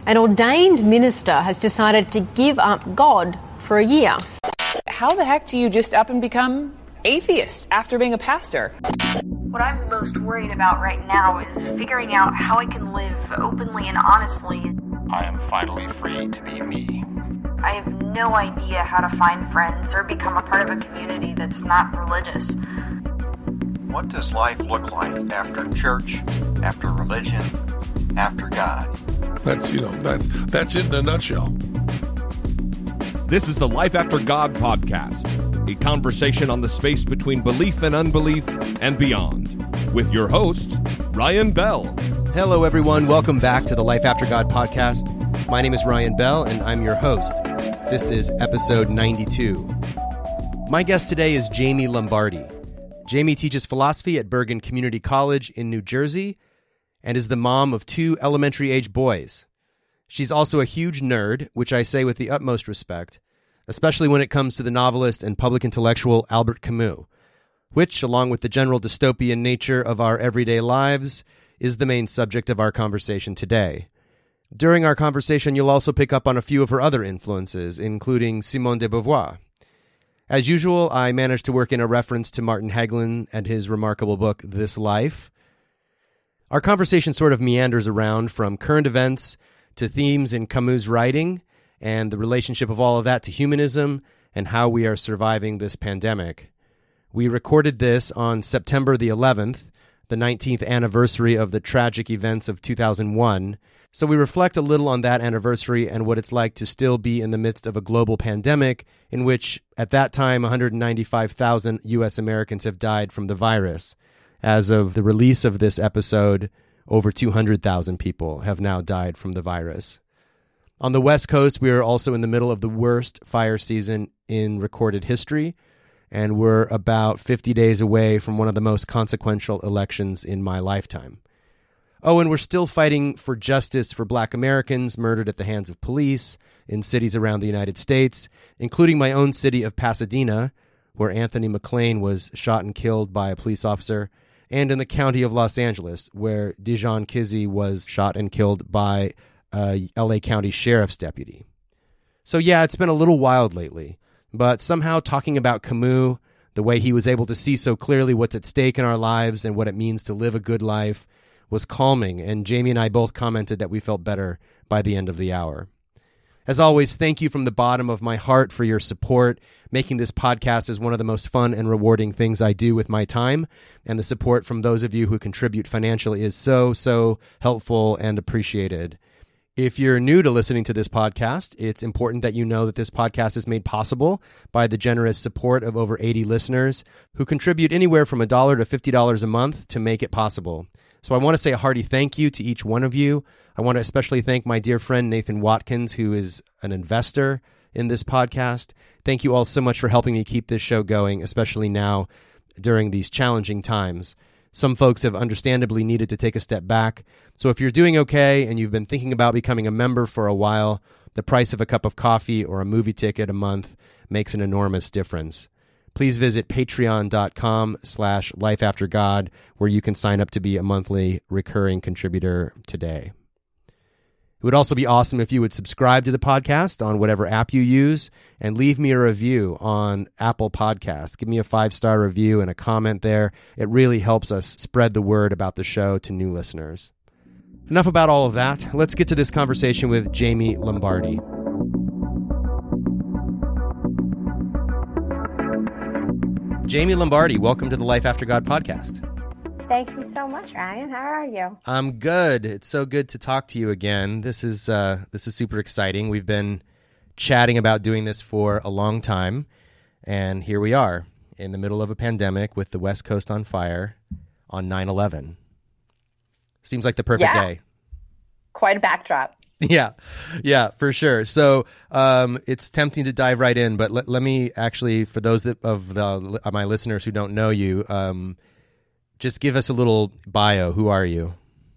An ordained minister has decided to give up God for a year. How the heck do you just up and become atheist after being a pastor? What I'm most worried about right now is figuring out how I can live openly and honestly. I am finally free to be me. I have no idea how to find friends or become a part of a community that's not religious. What does life look like after church, after religion, after God? That's it in a nutshell. This is the Life After God podcast, a conversation on the space between belief and unbelief and beyond, with your host, Ryan Bell. Hello, everyone. Welcome back to the Life After God podcast. My name is Ryan Bell, and I'm your host. This is episode 92. My guest today is Jamie Lombardi. Jamie teaches philosophy at Bergen Community College in New Jersey and is the mom of 2 elementary-age boys. She's also a huge nerd, which I say with the utmost respect, especially when it comes to the novelist and public intellectual Albert Camus, which, along with the general dystopian nature of our everyday lives, is the main subject of our conversation today. During our conversation, you'll also pick up on a few of her other influences, including Simone de Beauvoir. As usual, I managed to work in a reference to Martin Hägglin and his remarkable book, This Life. Our conversation sort of meanders around from current events to themes in Camus' writing and the relationship of all of that to humanism and how we are surviving this pandemic. We recorded this on September the 11th, the 19th anniversary of the tragic events of 2001, so we reflect a little on that anniversary and what it's like to still be in the midst of a global pandemic in which, at that time, 195,000 U.S. Americans have died from the virus. As of the release of this episode, over 200,000 people have now died from the virus. On the West Coast, we are also in the middle of the worst fire season in recorded history, and we're about 50 days away from one of the most consequential elections in my lifetime. Oh, and we're still fighting for justice for Black Americans murdered at the hands of police in cities around the United States, including my own city of Pasadena, where Anthony McClain was shot and killed by a police officer, and in the county of Los Angeles, where Dijon Kizzee was shot and killed by a LA County Sheriff's deputy. So yeah, it's been a little wild lately, but somehow talking about Camus, the way he was able to see so clearly what's at stake in our lives and what it means to live a good life, was calming, and Jamie and I both commented that we felt better by the end of the hour. As always, thank you from the bottom of my heart for your support. Making this podcast is one of the most fun and rewarding things I do with my time, and the support from those of you who contribute financially is so helpful and appreciated. If you're new to listening to this podcast, it's important that you know that this podcast is made possible by the generous support of over 80 listeners who contribute anywhere from $1 to $50 a month to make it possible. So I want to say a hearty thank you to each one of you. I want to especially thank my dear friend Nathan Watkins, who is an investor in this podcast. Thank you all so much for helping me keep this show going, especially now during these challenging times. Some folks have understandably needed to take a step back. So if you're doing okay and you've been thinking about becoming a member for a while, the price of a cup of coffee or a movie ticket a month makes an enormous difference. Please visit patreon.com/lifeaftergod, where you can sign up to be a monthly recurring contributor today. It would also be awesome if you would subscribe to the podcast on whatever app you use and leave me a review on Apple Podcasts. Give me a 5-star review and a comment there. It really helps us spread the word about the show to new listeners. Enough about all of that. Let's get to this conversation with Jamie Lombardi. Jamie Lombardi, welcome to the Life After God podcast. Thank you so much, Ryan. How are you? I'm good. It's so good to talk to you again. This is super exciting. We've been chatting about doing this for a long time, and here we are in the middle of a pandemic with the West Coast on fire on 9/11. Seems like the perfect day. Quite a backdrop. Yeah, for sure. So it's tempting to dive right in, but let me actually, for those of my listeners who don't know you, just give us a little bio. Who are you?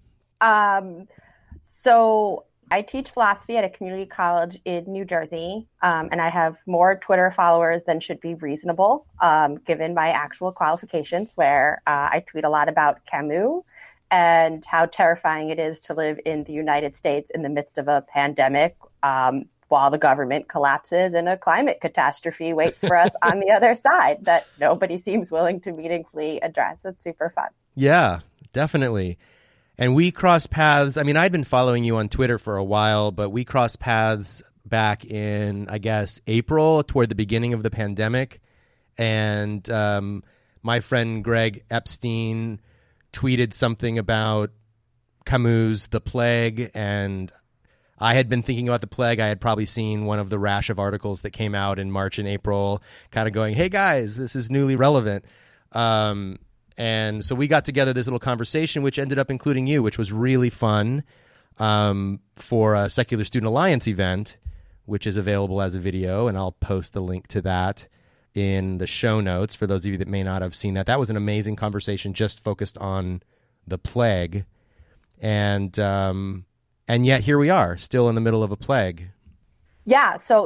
So I teach philosophy at a community college in New Jersey, and I have more Twitter followers than should be reasonable, given my actual qualifications, where I tweet a lot about Camus and how terrifying it is to live in the United States in the midst of a pandemic, while the government collapses and a climate catastrophe waits for us on the other side that nobody seems willing to meaningfully address. It's super fun. Yeah, definitely. And we crossed paths. I mean, I'd been following you on Twitter for a while, but we crossed paths back in, I guess, April, toward the beginning of the pandemic. And my friend Greg Epstein tweeted something about Camus' The Plague, and I had been thinking about The Plague. I had probably seen one of the rash of articles that came out in March and April, kind of going, hey guys, this is newly relevant. And so we got together this little conversation, which ended up including you, which was really fun, for a Secular Student Alliance event, which is available as a video, and I'll post the link to that in the show notes for those of you that may not have seen that. That was an amazing conversation just focused on The Plague. And yet here we are, still in the middle of a plague. Yeah, so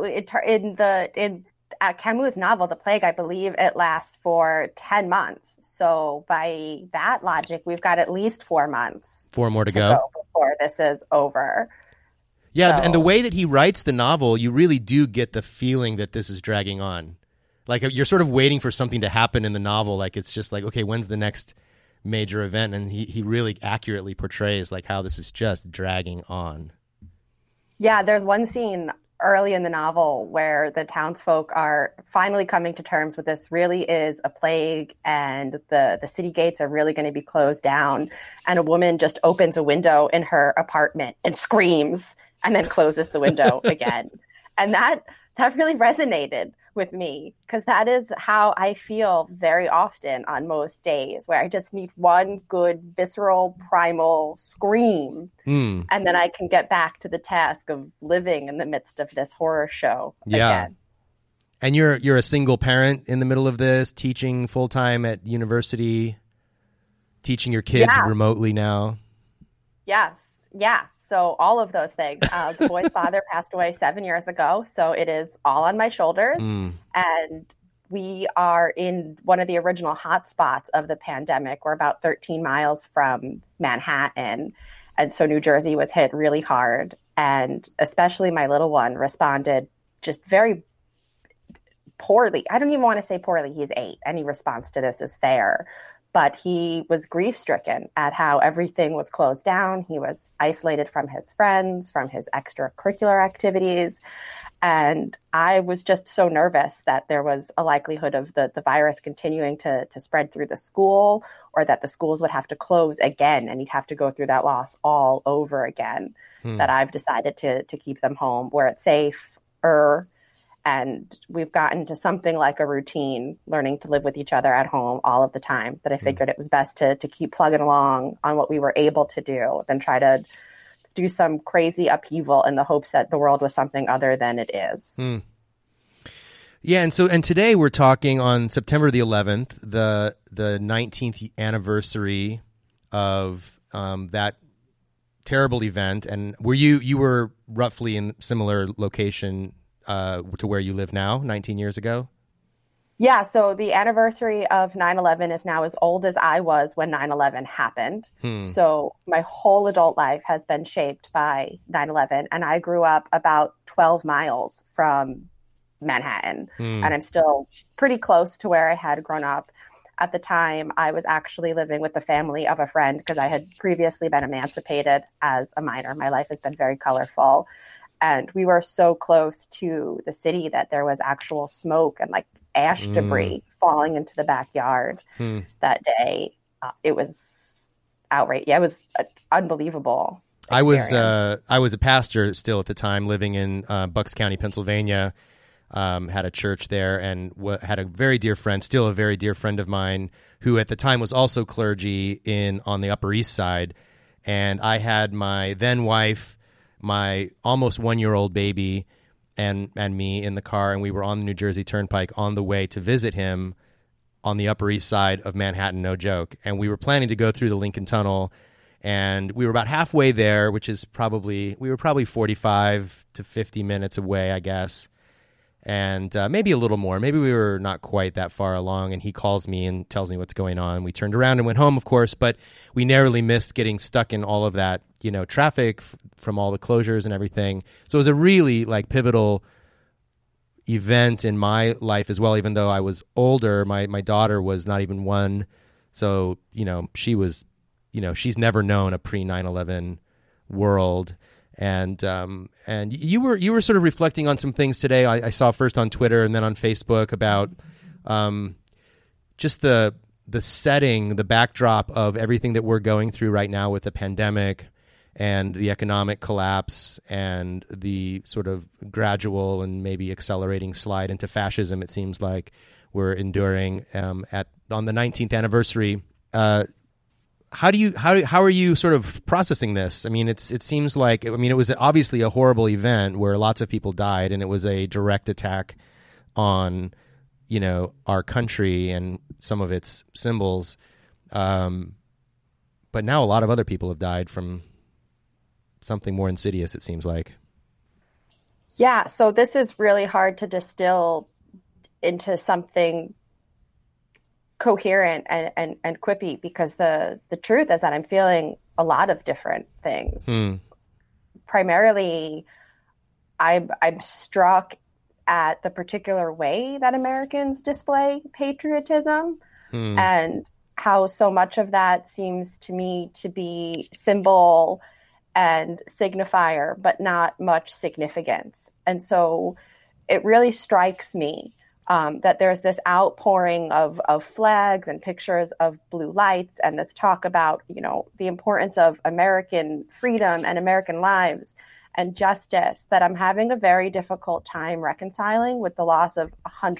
in Camus' novel, The Plague, I believe it lasts for 10 months. So by that logic, we've got at least 4 months. 4 more to go before this is over. Yeah, so. And the way that he writes the novel, you really do get the feeling that this is dragging on. Like, you're sort of waiting for something to happen in the novel. Like, it's just like, okay, when's the next major event? And he really accurately portrays like how this is just dragging on. Yeah, there's one scene early in the novel where the townsfolk are finally coming to terms with this really is a plague, and the city gates are really going to be closed down. And a woman just opens a window in her apartment and screams and then closes the window again. And that really resonated with me, because that is how I feel very often on most days, where I just need one good visceral primal scream, and then I can get back to the task of living in the midst of this horror show again. And you're a single parent in the middle of this, teaching full-time at university, teaching your kids remotely now. Yes. Yeah. So all of those things. The boy's father passed away 7 years ago, so it is all on my shoulders. And we are in one of the original hotspots of the pandemic. We're about 13 miles from Manhattan. And so New Jersey was hit really hard. And especially my little one responded just very poorly. I don't even want to say poorly. He's 8. Any response to this is fair. But he was grief-stricken at how everything was closed down. He was isolated from his friends, from his extracurricular activities. And I was just so nervous that there was a likelihood of the virus continuing to spread through the school, or that the schools would have to close again and he'd have to go through that loss all over again, that I've decided to keep them home where it's safer. And we've gotten to something like a routine, learning to live with each other at home all of the time, that I figured it was best to keep plugging along on what we were able to do than try to do some crazy upheaval in the hopes that the world was something other than it is. Yeah, and today we're talking on September the 11th, the 19th anniversary of that terrible event. And you were roughly in similar location to where you live now, 19 years ago? Yeah, so the anniversary of 9/11 is now as old as I was when 9/11 happened. So my whole adult life has been shaped by 9/11, and I grew up about 12 miles from Manhattan, and I'm still pretty close to where I had grown up. At the time, I was actually living with the family of a friend because I had previously been emancipated as a minor. My life has been very colorful. And we were so close to the city that there was actual smoke and like ash debris falling into the backyard that day. It was outrageous. Yeah, it was unbelievable experience. I was a pastor still at the time, living in Bucks County, Pennsylvania. Had a church there, and had a very dear friend, still a very dear friend of mine, who at the time was also clergy on the Upper East Side. And I had my then wife, my almost 1-year-old baby, and me in the car, and we were on the New Jersey Turnpike on the way to visit him on the Upper East Side of Manhattan, no joke. And we were planning to go through the Lincoln Tunnel, and we were about halfway there, we were probably 45 to 50 minutes away, I guess. and maybe a little more. Maybe we were not quite that far along, and he calls me and tells me what's going on. We turned around and went home, of course, but we narrowly missed getting stuck in all of that, traffic from all the closures and everything. So it was a really pivotal event in my life as well, even though I was older. My daughter was not even one. So, she was, she's never known a pre-9/11 world. And you were sort of reflecting on some things today. I saw first on Twitter and then on Facebook about just the setting, the backdrop of everything that we're going through right now with the pandemic and the economic collapse and the sort of gradual and maybe accelerating slide into fascism. It seems like we're enduring on the 19th anniversary. How are you sort of processing this? I mean, it seems like, it was obviously a horrible event where lots of people died, and it was a direct attack on, our country and some of its symbols. But now a lot of other people have died from something more insidious, it seems like. Yeah, so this is really hard to distill into something coherent and quippy, because the truth is that I'm feeling a lot of different things. Primarily, I'm struck at the particular way that Americans display patriotism and how so much of that seems to me to be symbol and signifier, but not much significance. And so it really strikes me that there's this outpouring of flags and pictures of blue lights, and this talk about, the importance of American freedom and American lives and justice, that I'm having a very difficult time reconciling with the loss of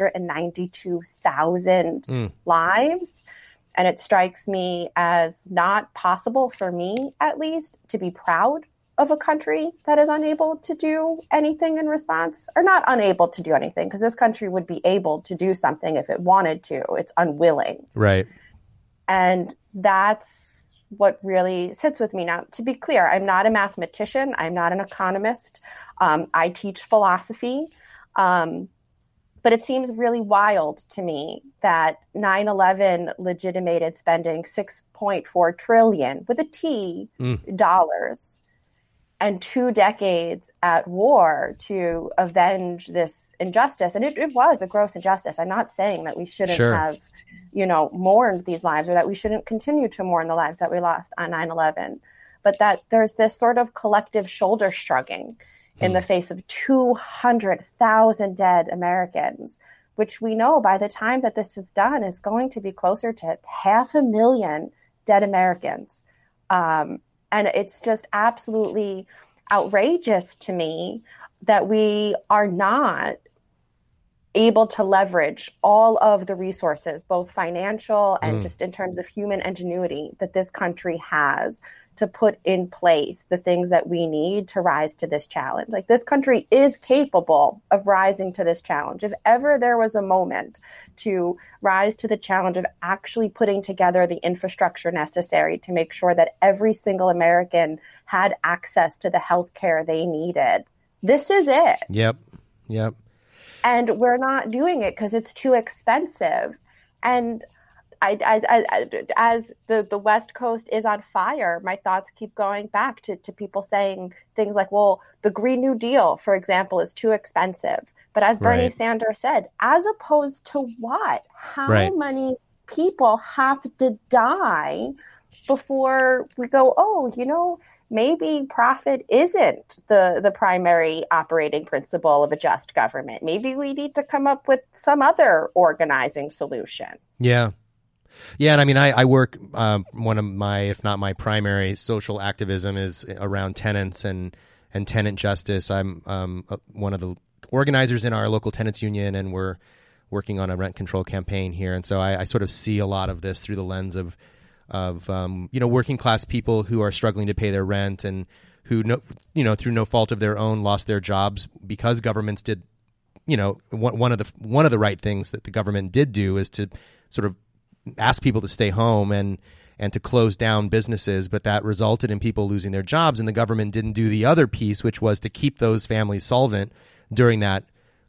192,000 lives. And it strikes me as not possible for me, at least, to be proud of a country that is unable to do anything in response, or not unable to do anything, because this country would be able to do something if it wanted to. It's unwilling. Right. And that's what really sits with me. Now, to be clear, I'm not a mathematician. I'm not an economist. I teach philosophy. But it seems really wild to me that 9/11 legitimated spending $6.4 trillion with a T dollars and 2 decades at war to avenge this injustice. And it was a gross injustice. I'm not saying that we shouldn't have, mourned these lives, or that we shouldn't continue to mourn the lives that we lost on 9/11, but that there's this sort of collective shoulder shrugging in the face of 200,000 dead Americans, which we know by the time that this is done is going to be closer to 500,000 dead Americans. And it's just absolutely outrageous to me that we are not able to leverage all of the resources, both financial and just in terms of human ingenuity, that this country has to put in place the things that we need to rise to this challenge. Like, this country is capable of rising to this challenge. If ever there was a moment to rise to the challenge of actually putting together the infrastructure necessary to make sure that every single American had access to the health care they needed, this is it. Yep. And we're not doing it because it's too expensive. And as the West Coast is on fire, my thoughts keep going back to people saying things like, well, the Green New Deal, for example, is too expensive. But as Bernie Sanders said, as opposed to what? How many people have to die before we go, maybe profit isn't the primary operating principle of a just government. Maybe we need to come up with some other organizing solution. Yeah. Yeah, and I mean, I work, one of my, if not my primary social activism is around tenants and tenant justice. I'm one of the organizers in our local tenants union, and we're working on a rent control campaign here. And so I sort of see a lot of this through the lens of working class people who are struggling to pay their rent, and who, through no fault of their own, lost their jobs because governments did, one of the right things that the government did do is to sort of ask people to stay home and to close down businesses, but that resulted in people losing their jobs, and the government didn't do the other piece, which was to keep those families solvent during that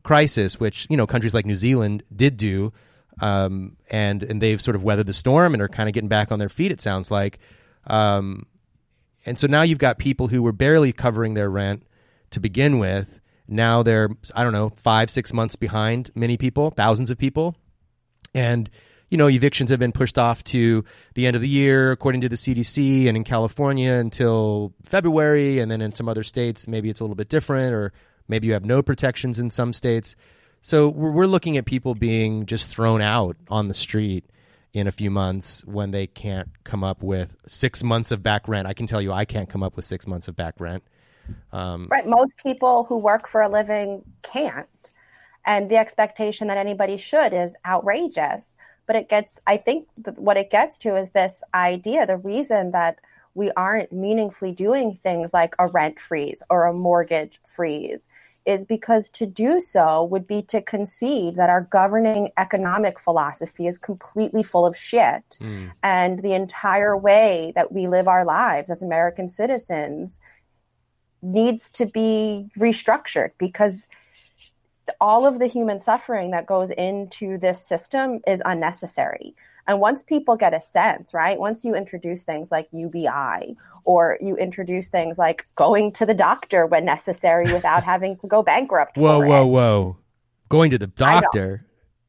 crisis, which, countries like New Zealand did do, and they've sort of weathered the storm and are kind of getting back on their feet, it sounds like. And so now you've got people who were barely covering their rent to begin with. Now they're, 5-6 months behind many people, thousands of people. And, evictions have been pushed off to the end of the year, according to the CDC, and in California until February. And then in some other states, maybe it's a little bit different, or maybe you have no protections in some states. So we're looking at people being just thrown out on the street in a few months when they can't come up with 6 months of back rent. I can tell you I can't come up with 6 months of back rent. Right. Most people who work for a living can't. And the expectation that anybody should is outrageous. But what it gets to is this idea, the reason that we aren't meaningfully doing things like a rent freeze or a mortgage freeze is because to do so would be to concede that our governing economic philosophy is completely full of shit. And the entire way that we live our lives as American citizens needs to be restructured, because all of the human suffering that goes into this system is unnecessary. And once people get a sense, right, once you introduce things like UBI, or you introduce things like going to the doctor when necessary without having to go bankrupt. Whoa. Going to the doctor?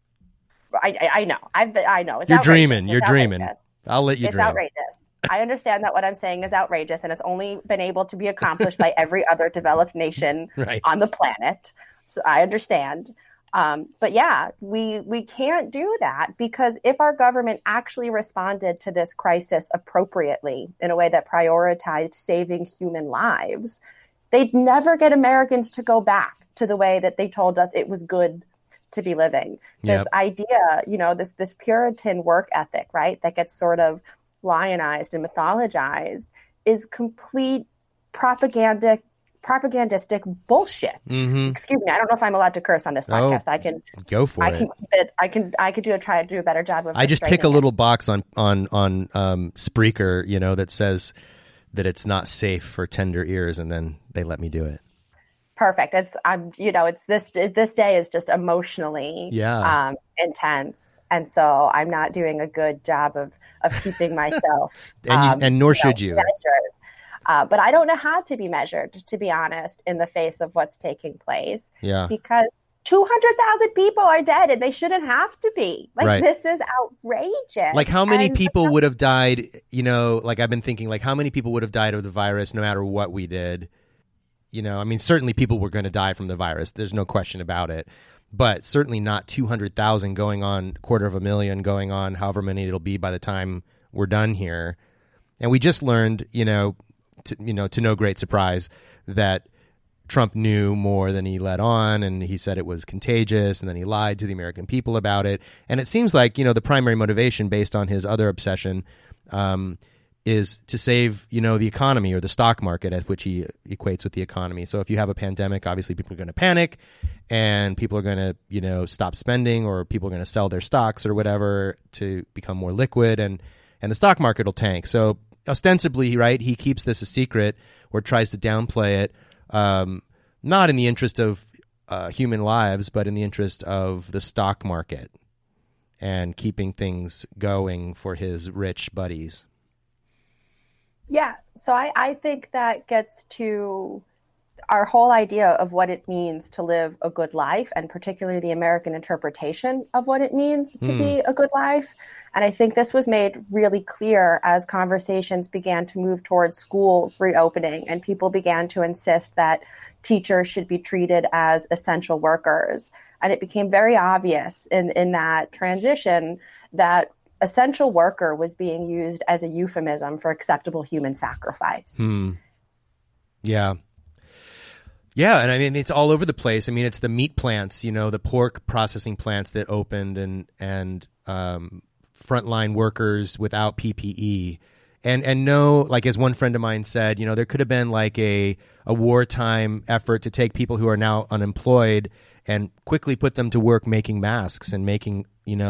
I know. I know. It's You're outrageous. dreaming. You're It's dreaming. outrageous. I'll let you It's dream. outrageous. I understand that what I'm saying is outrageous, and it's only been able to be accomplished by every other developed nation on the planet. So I understand. But yeah, we can't do that, because if our government actually responded to this crisis appropriately in a way that prioritized saving human lives, they'd never get Americans to go back to the way that they told us it was good to be living. This idea, this Puritan work ethic, right, that gets sort of lionized and mythologized, is complete propagandistic bullshit. Excuse me. I don't know if I'm allowed to curse on this podcast. I can go for it. I could try to do a better job of. I just tick a little box on Spreaker, that says that it's not safe for tender ears, and then they let me do it. Perfect. It's this day is just emotionally intense, and so I'm not doing a good job of keeping myself. and nor should you. Measured. But I don't know how to be measured, to be honest, in the face of what's taking place. Yeah. Because 200,000 people are dead, and they shouldn't have to be. This is outrageous. Like, how many people would have died, I've been thinking, how many people would have died of the virus no matter what we did? Certainly people were going to die from the virus. There's no question about it. But certainly not 200,000 going on, 250,000 going on, however many it'll be by the time we're done here. And we just learned, to no great surprise, that Trump knew more than he let on, and he said it was contagious, and then he lied to the American people about it. And it seems like, the primary motivation, based on his other obsession, is to save, the economy, or the stock market, at which he equates with the economy. So if you have a pandemic, obviously people are going to panic, and people are going to, stop spending, or people are going to sell their stocks or whatever to become more liquid, and the stock market will tank. So ostensibly, right, he keeps this a secret, or tries to downplay it, not in the interest of human lives, but in the interest of the stock market and keeping things going for his rich buddies. Yeah, so I think that gets to our whole idea of what it means to live a good life, and particularly the American interpretation of what it means to be a good life. And I think this was made really clear as conversations began to move towards schools reopening, and people began to insist that teachers should be treated as essential workers. And it became very obvious in that transition that essential worker was being used as a euphemism for acceptable human sacrifice. Yeah. Yeah, and it's all over the place. It's the meat plants, the pork processing plants that opened, and frontline workers without PPE. And no, as one friend of mine said, there could have been a wartime effort to take people who are now unemployed and quickly put them to work making masks and making,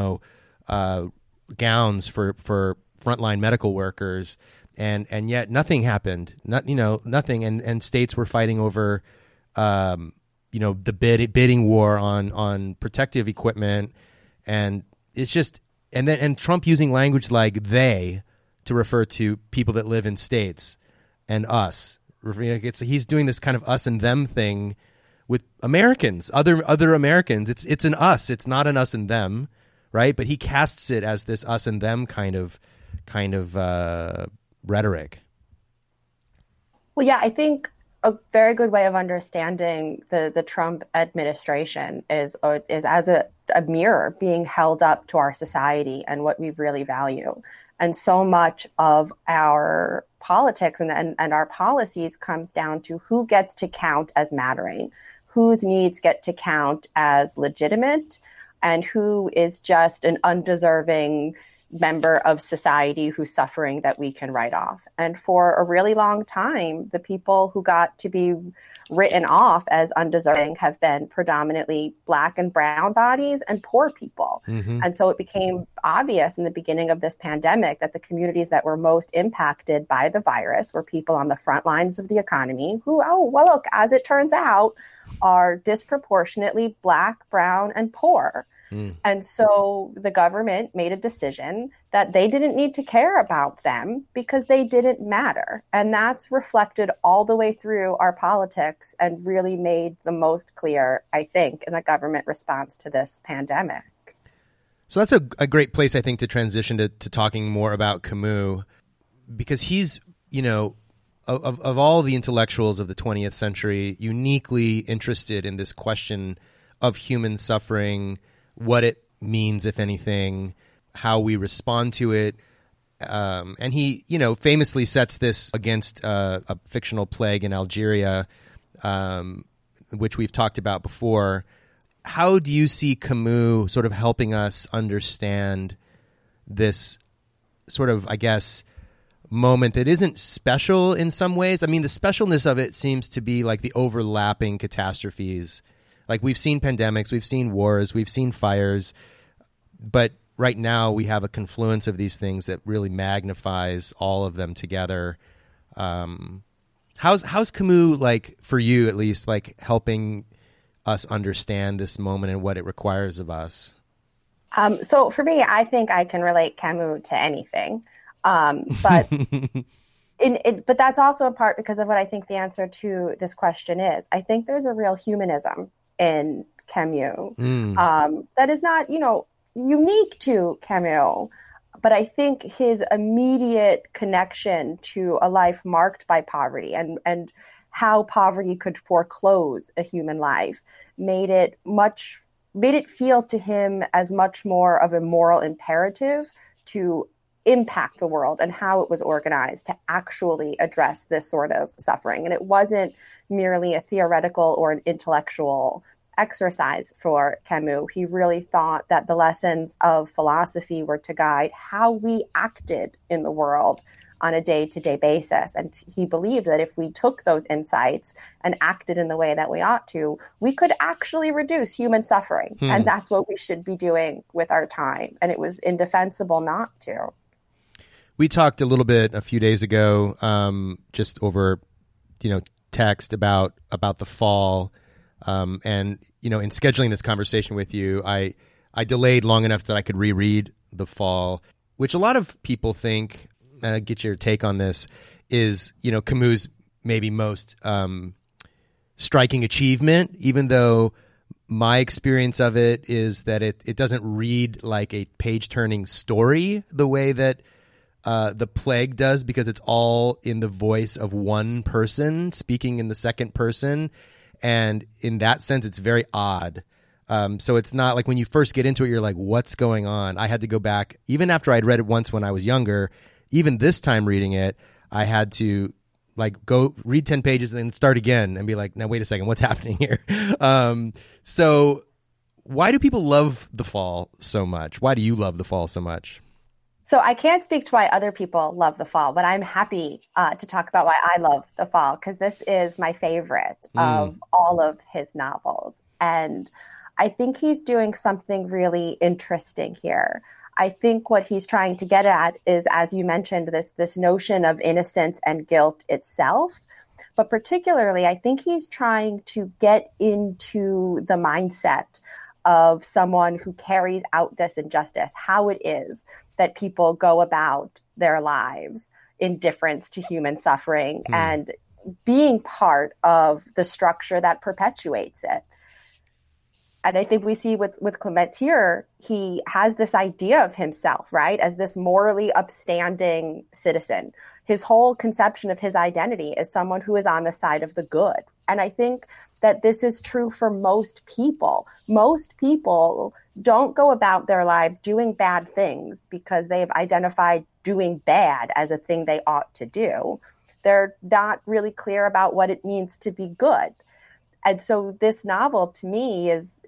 gowns for frontline medical workers, and yet nothing happened. Nothing. And states were fighting over the bidding war on protective equipment, and it's just and Trump using language like they to refer to people that live in states and us. He's doing this kind of us and them thing with Americans, other Americans. It's an us. It's not an us and them, right? But he casts it as this us and them kind of rhetoric. Well, yeah, I think a very good way of understanding the Trump administration is as a mirror being held up to our society and what we really value. And so much of our politics and our policies comes down to who gets to count as mattering, whose needs get to count as legitimate, and who is just an undeserving member of society who's suffering that we can write off. And for a really long time, the people who got to be written off as undeserving have been predominantly Black and brown bodies and poor people. Mm-hmm. And so it became obvious in the beginning of this pandemic that the communities that were most impacted by the virus were people on the front lines of the economy who, look, as it turns out, are disproportionately Black, brown, and poor. And so the government made a decision that they didn't need to care about them because they didn't matter. And that's reflected all the way through our politics and really made the most clear, I think, in the government response to this pandemic. So that's a great place, I think, to transition to talking more about Camus, because he's, of all the intellectuals of the 20th century, uniquely interested in this question of human suffering, what it means, if anything, how we respond to it. And he, famously sets this against a fictional plague in Algeria, which we've talked about before. How do you see Camus sort of helping us understand this sort of, I guess, moment that isn't special in some ways? I mean, the specialness of it seems to be like the overlapping catastrophes. Like, we've seen pandemics, we've seen wars, we've seen fires, but right now we have a confluence of these things that really magnifies all of them together. How's Camus, like, for you at least, like, helping us understand this moment and what it requires of us? So for me, I think I can relate Camus to anything, but but that's also a part because of what I think the answer to this question is. I think there's a real humanism in Camus that is not, unique to Camus, but I think his immediate connection to a life marked by poverty and how poverty could foreclose a human life made it feel to him as much more of a moral imperative to impact the world and how it was organized to actually address this sort of suffering. And it wasn't merely a theoretical or an intellectual exercise for Camus. He really thought that the lessons of philosophy were to guide how we acted in the world on a day-to-day basis. And he believed that if we took those insights and acted in the way that we ought to, we could actually reduce human suffering. And that's what we should be doing with our time. And it was indefensible not to. We talked a little bit a few days ago, just over, text about the fall. And, in scheduling this conversation with you, I delayed long enough that I could reread The Fall, which a lot of people think, get your take on this, is, Camus' maybe most striking achievement, even though my experience of it is that it doesn't read like a page-turning story the way that The Plague does, because it's all in the voice of one person speaking in the second person. And in that sense, it's very odd. So it's not like when you first get into it, you're like, what's going on? I had to go back, even after I'd read it once when I was younger, even this time reading it, I had to like go read 10 pages and then start again and be like, now, wait a second, what's happening here? So why do people love The Fall so much? Why do you love The Fall so much? So I can't speak to why other people love The Fall, but I'm happy to talk about why I love The Fall, because this is my favorite of all of his novels. And I think he's doing something really interesting here. I think what he's trying to get at is, as you mentioned, this notion of innocence and guilt itself. But particularly, I think he's trying to get into the mindset of someone who carries out this injustice, how it is that people go about their lives, indifference to human suffering, and being part of the structure that perpetuates it. And I think we see with Clements here, he has this idea of himself, right, as this morally upstanding citizen. His whole conception of his identity is someone who is on the side of the good. And I think that this is true for most people. Most people don't go about their lives doing bad things because they've identified doing bad as a thing they ought to do. They're not really clear about what it means to be good. And so this novel, to me, is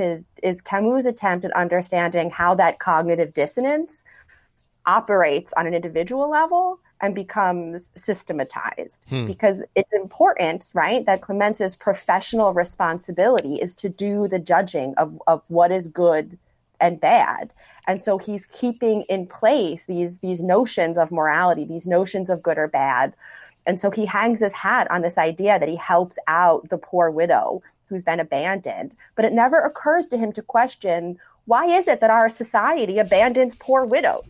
Camus' attempt at understanding how that cognitive dissonance operates on an individual level and becomes systematized. Because it's important, right, that Clements' professional responsibility is to do the judging of what is good and bad. And so he's keeping in place these notions of morality, these notions of good or bad. And so he hangs his hat on this idea that he helps out the poor widow who's been abandoned. But it never occurs to him to question, why is it that our society abandons poor widows?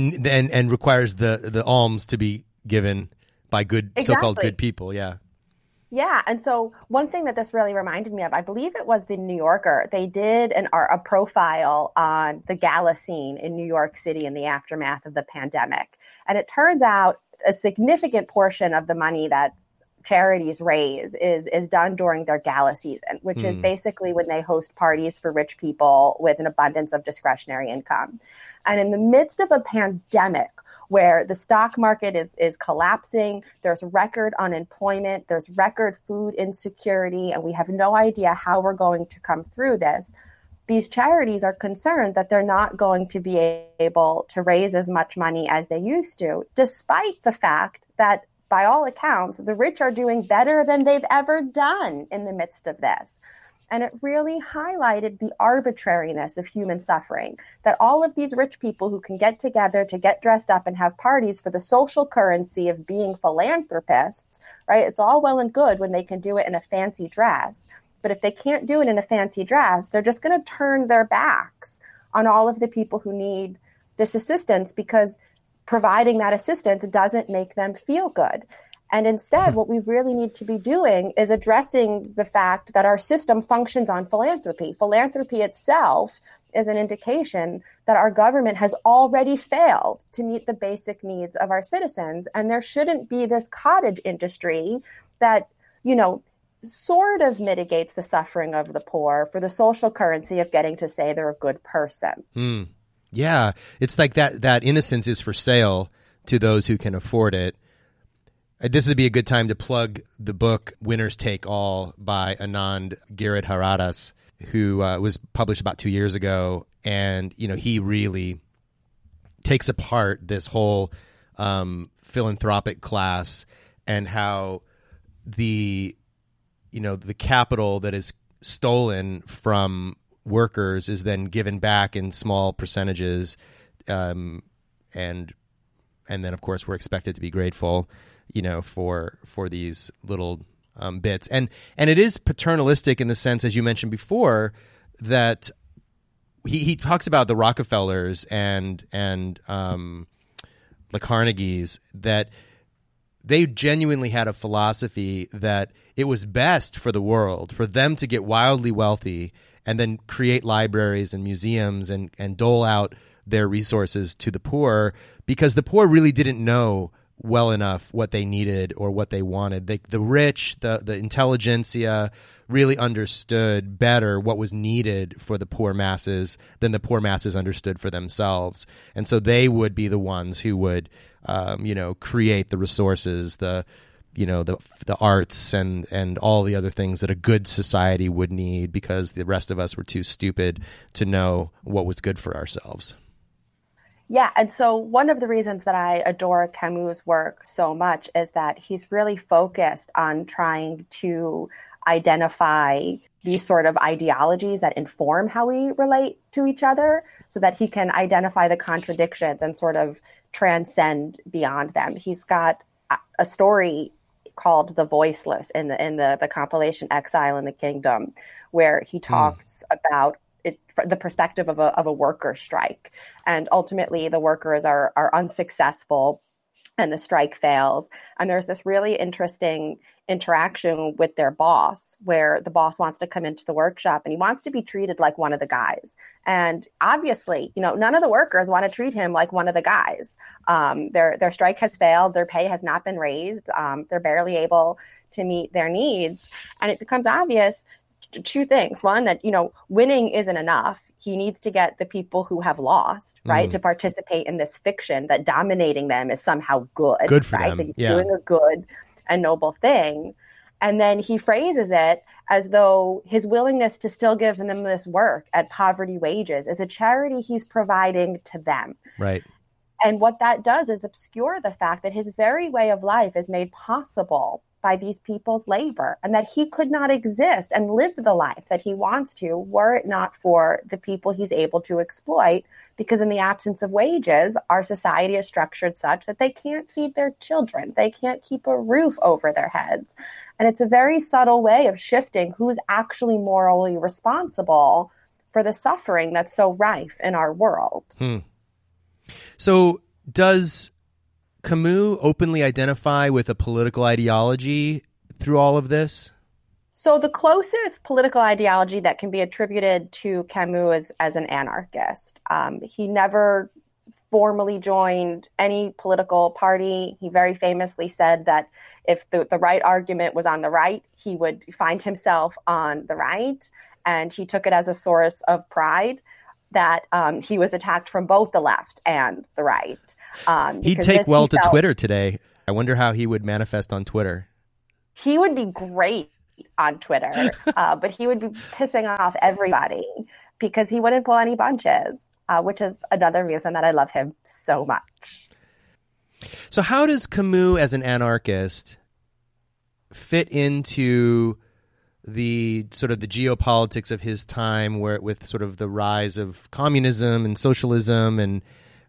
And requires the alms to be given by good, so-called good people, yeah. Yeah, and so one thing that this really reminded me of, I believe it was the New Yorker. They did a profile on the gala scene in New York City in the aftermath of the pandemic. And it turns out a significant portion of the money that charities raise is done during their gala season, which is basically when they host parties for rich people with an abundance of discretionary income. And in the midst of a pandemic where the stock market is collapsing, there's record unemployment, there's record food insecurity, and we have no idea how we're going to come through this, these charities are concerned that they're not going to be able to raise as much money as they used to, despite the fact that, by all accounts, the rich are doing better than they've ever done in the midst of this. And it really highlighted the arbitrariness of human suffering, that all of these rich people who can get together to get dressed up and have parties for the social currency of being philanthropists, right? It's all well and good when they can do it in a fancy dress. But if they can't do it in a fancy dress, they're just going to turn their backs on all of the people who need this assistance because providing that assistance doesn't make them feel good. And instead, what we really need to be doing is addressing the fact that our system functions on philanthropy. Philanthropy itself is an indication that our government has already failed to meet the basic needs of our citizens. And there shouldn't be this cottage industry that, sort of mitigates the suffering of the poor for the social currency of getting to say they're a good person. Yeah, it's like that innocence is for sale to those who can afford it. This would be a good time to plug the book Winners Take All by Anand Giridharadas, who was published about 2 years ago. And, he really takes apart this whole philanthropic class and how the capital that is stolen from workers is then given back in small percentages, and then of course we're expected to be grateful, for these little bits, and it is paternalistic in the sense, as you mentioned before, that he talks about the Rockefellers and the Carnegies, that they genuinely had a philosophy that it was best for the world for them to get wildly wealthy and then create libraries and museums and dole out their resources to the poor, because the poor really didn't know well enough what they needed or what they wanted. The rich, the intelligentsia really understood better what was needed for the poor masses than the poor masses understood for themselves. And so they would be the ones who would create the resources, the arts and all the other things that a good society would need, because the rest of us were too stupid to know what was good for ourselves. Yeah, and so one of the reasons that I adore Camus' work so much is that he's really focused on trying to identify these sort of ideologies that inform how we relate to each other, so that he can identify the contradictions and sort of transcend beyond them. He's got a story called The Voiceless in the compilation Exile in the Kingdom, where he talks about it, the perspective of a worker strike. And ultimately, the workers are unsuccessful and the strike fails. And there's this really interesting interaction with their boss, where the boss wants to come into the workshop and he wants to be treated like one of the guys. And obviously, none of the workers want to treat him like one of the guys. Their strike has failed. Their pay has not been raised. They're barely able to meet their needs. And it becomes obvious two things. One, that, winning isn't enough. He needs to get the people who have lost, right, to participate in this fiction that dominating them is somehow good. Good for right? them. That he's Yeah. doing a good and noble thing. And then he phrases it as though his willingness to still give them this work at poverty wages is a charity he's providing to them. Right. And what that does is obscure the fact that his very way of life is made possible by these people's labor, and that he could not exist and live the life that he wants to were it not for the people he's able to exploit, because in the absence of wages, our society is structured such that they can't feed their children. They can't keep a roof over their heads. And it's a very subtle way of shifting who's actually morally responsible for the suffering that's so rife in our world. So does Camus openly identify with a political ideology through all of this? So the closest political ideology that can be attributed to Camus is as an anarchist. He never formally joined any political party. He very famously said that if the right argument was on the right, he would find himself on the right. And he took it as a source of pride that he was attacked from both the left and the right. He'd take well to Twitter today. I wonder how he would manifest on Twitter. He would be great on Twitter, but he would be pissing off everybody because he wouldn't pull any punches, which is another reason that I love him so much. So how does Camus as an anarchist fit into the sort of the geopolitics of his time, where with sort of the rise of communism and socialism and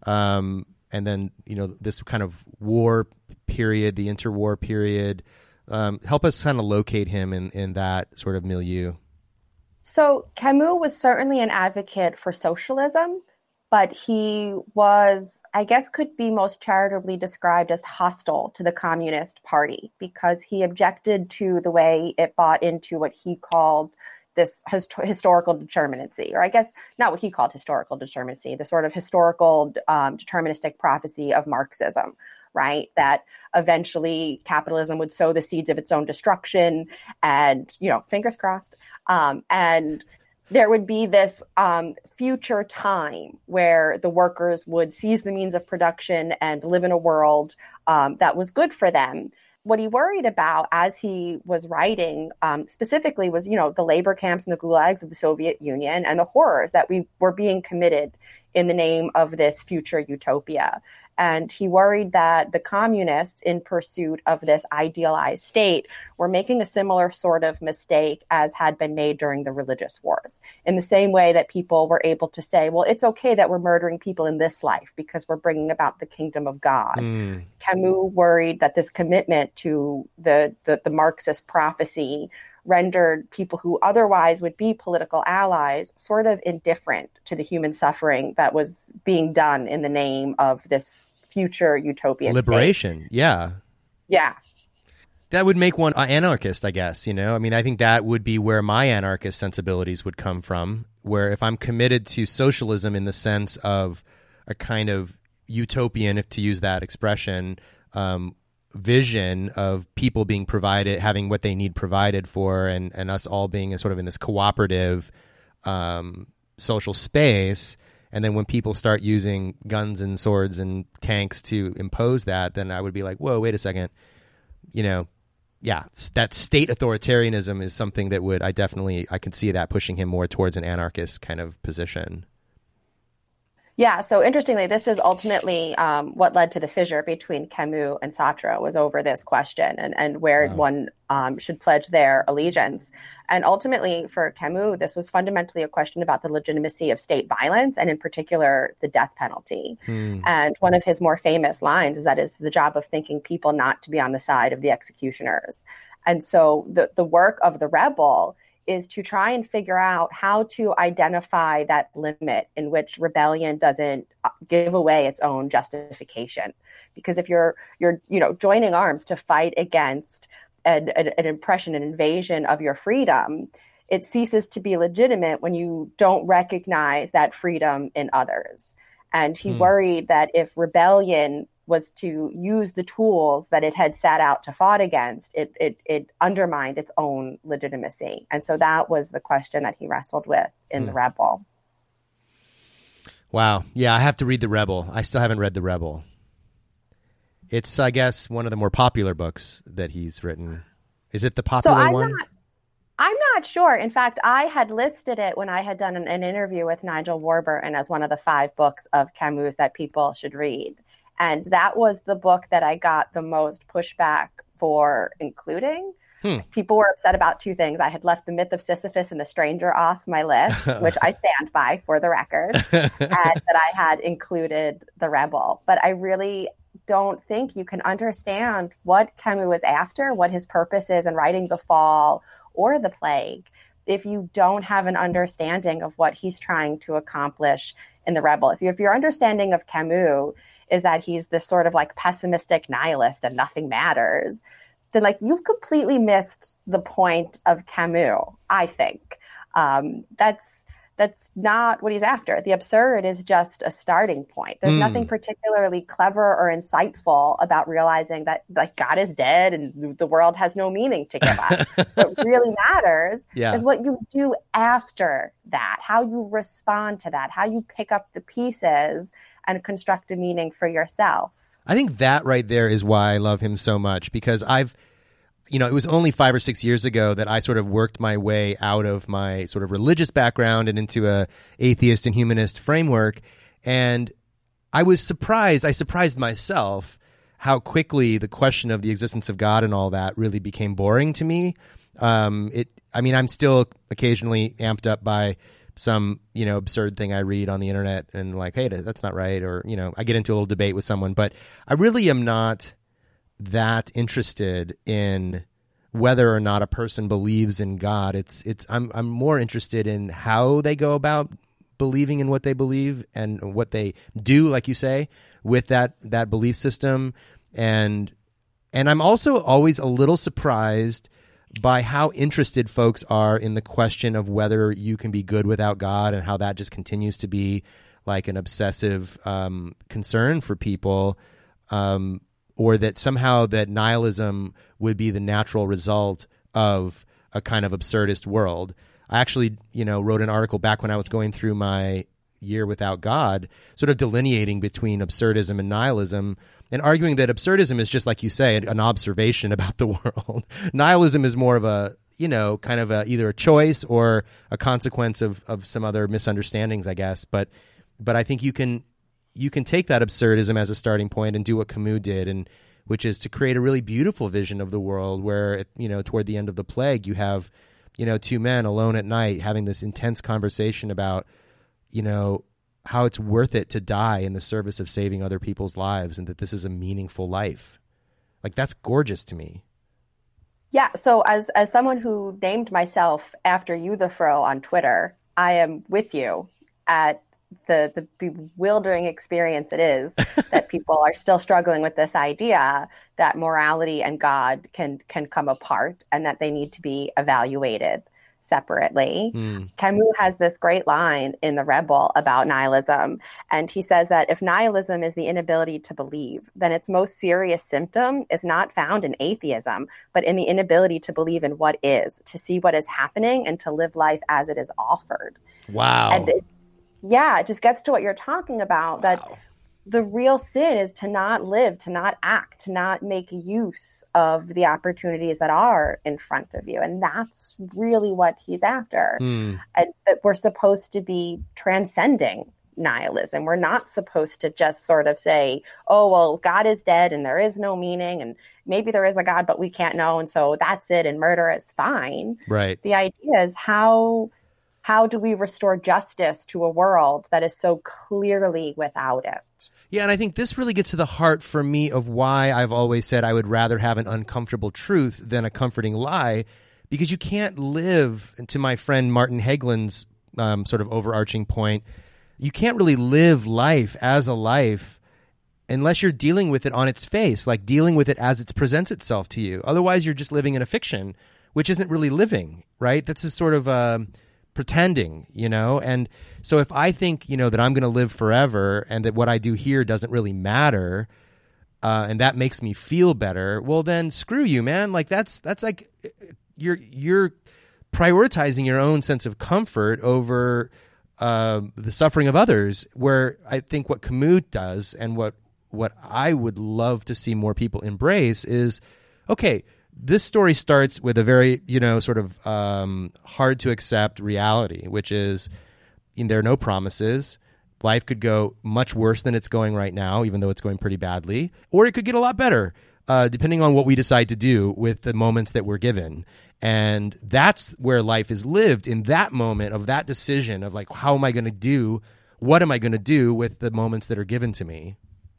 then, this kind of war period, the interwar period? Help us kind of locate him in that sort of milieu. So Camus was certainly an advocate for socialism, but he was, I guess, could be most charitably described as hostile to the Communist Party because he objected to the way it bought into what he called this historical determinacy, or I guess not what he called historical determinacy, the sort of historical deterministic prophecy of Marxism, right? That eventually capitalism would sow the seeds of its own destruction and, fingers crossed. And there would be this future time where the workers would seize the means of production and live in a world that was good for them. What he worried about as he was writing specifically was, the labor camps and the gulags of the Soviet Union and the horrors that we were being committed in the name of this future utopia. And he worried that the communists, in pursuit of this idealized state, were making a similar sort of mistake as had been made during the religious wars. In the same way that people were able to say, well, it's okay that we're murdering people in this life because we're bringing about the kingdom of God. Camus worried that this commitment to the Marxist prophecy rendered people who otherwise would be political allies sort of indifferent to the human suffering that was being done in the name of this future utopian liberation. State. Yeah. That would make one an anarchist, I guess, I think that would be where my anarchist sensibilities would come from, where if I'm committed to socialism in the sense of a kind of utopian, if to use that expression, vision of people being provided, having what they need provided for, and us all being sort of in this cooperative social space. And then when people start using guns and swords and tanks to impose that, then I would be like, whoa, wait a second. That state authoritarianism is something that I can see that pushing him more towards an anarchist kind of position. Yeah, so interestingly, this is ultimately what led to the fissure between Camus and Sartre, was over this question and where one should pledge their allegiance. And ultimately, for Camus, this was fundamentally a question about the legitimacy of state violence, and in particular, the death penalty. And one of his more famous lines is that it's the job of thinking people not to be on the side of the executioners. And so the work of the rebel is to try and figure out how to identify that limit in which rebellion doesn't give away its own justification. Because if you're joining arms to fight against an oppression, an invasion of your freedom, it ceases to be legitimate when you don't recognize that freedom in others. And he worried that if rebellion was to use the tools that it had set out to fight against, it undermined its own legitimacy. And so that was the question that he wrestled with in The Rebel. Wow. Yeah, I have to read The Rebel. I still haven't read The Rebel. It's, I guess, one of the more popular books that he's written. Is it the popular one? I'm not sure. In fact, I had listed it when I had done an interview with Nigel Warburton as one of the 5 books of Camus that people should read. And that was the book that I got the most pushback for including. People were upset about 2 things. I had left The Myth of Sisyphus and The Stranger off my list, which I stand by for the record, and that I had included The Rebel. But I really don't think you can understand what Camus was after, what his purpose is in writing The Fall or The Plague, if you don't have an understanding of what he's trying to accomplish in The Rebel. If your understanding of Camus is that he's this sort of like pessimistic nihilist and nothing matters, then like you've completely missed the point of Camus, I think. That's not what he's after. The absurd is just a starting point. There's nothing particularly clever or insightful about realizing that like God is dead and the world has no meaning to give us. What really matters is what you do after that, how you respond to that, how you pick up the pieces and construct a meaning for yourself. I think that right there is why I love him so much, because it was only 5 or 6 years ago that I sort of worked my way out of my sort of religious background and into a atheist and humanist framework. And I surprised myself how quickly the question of the existence of God and all that really became boring to me. I'm still occasionally amped up by some, absurd thing I read on the internet and like, hey, that's not right. Or, I get into a little debate with someone, but I really am not that interested in whether or not a person believes in God. I'm more interested in how they go about believing in what they believe and what they do, like you say, with that belief system. And I'm also always a little surprised by how interested folks are in the question of whether you can be good without God, and how that just continues to be like an obsessive concern for people, or that somehow that nihilism would be the natural result of a kind of absurdist world. I actually, wrote an article back when I was going through my year without God, sort of delineating between absurdism and nihilism, and arguing that absurdism is just, like you say, an observation about the world. Nihilism is more of a, kind of either a choice or a consequence of some other misunderstandings, I guess. But I think you can take that absurdism as a starting point and do what Camus did, and which is to create a really beautiful vision of the world where, toward the end of The Plague, you have, 2 men alone at night having this intense conversation about, how it's worth it to die in the service of saving other people's lives, and that this is a meaningful life. Like, that's gorgeous to me. Yeah. So as someone who named myself after Euthyphro on Twitter, I am with you at the bewildering experience it is that people are still struggling with this idea that morality and God can come apart and that they need to be evaluated separately. Camus has this great line in The Rebel about nihilism, and he says that if nihilism is the inability to believe, then its most serious symptom is not found in atheism, but in the inability to believe in what is, to see what is happening, and to live life as it is offered. Wow. And it just gets to what you're talking about, that the real sin is to not live, to not act, to not make use of the opportunities that are in front of you. And that's really what he's after. And that we're supposed to be transcending nihilism. We're not supposed to just sort of say, oh, well, God is dead and there is no meaning, and maybe there is a God, but we can't know, and so that's it, and murder is fine. Right. The idea is how do we restore justice to a world that is so clearly without it? Yeah, and I think this really gets to the heart for me of why I've always said I would rather have an uncomfortable truth than a comforting lie, because you can't live, and to my friend Martin Hagelin's sort of overarching point, you can't really live life as a life unless you're dealing with it on its face, like dealing with it as it presents itself to you. Otherwise, you're just living in a fiction, which isn't really living, right? That's just sort of pretending, you know? And so if I think, you know, that I'm going to live forever and that what I do here doesn't really matter, and that makes me feel better, well, then screw you, man. Like that's like you're prioritizing your own sense of comfort over the suffering of others, where I think what Camus does and what I would love to see more people embrace is, okay, this story starts with a very, you know, sort of hard to accept reality, which is there are no promises. Life could go much worse than it's going right now, even though it's going pretty badly, or it could get a lot better, depending on what we decide to do with the moments that we're given. And that's where life is lived, in that moment of that decision of like, how am I going to do? What am I going to do with the moments that are given to me?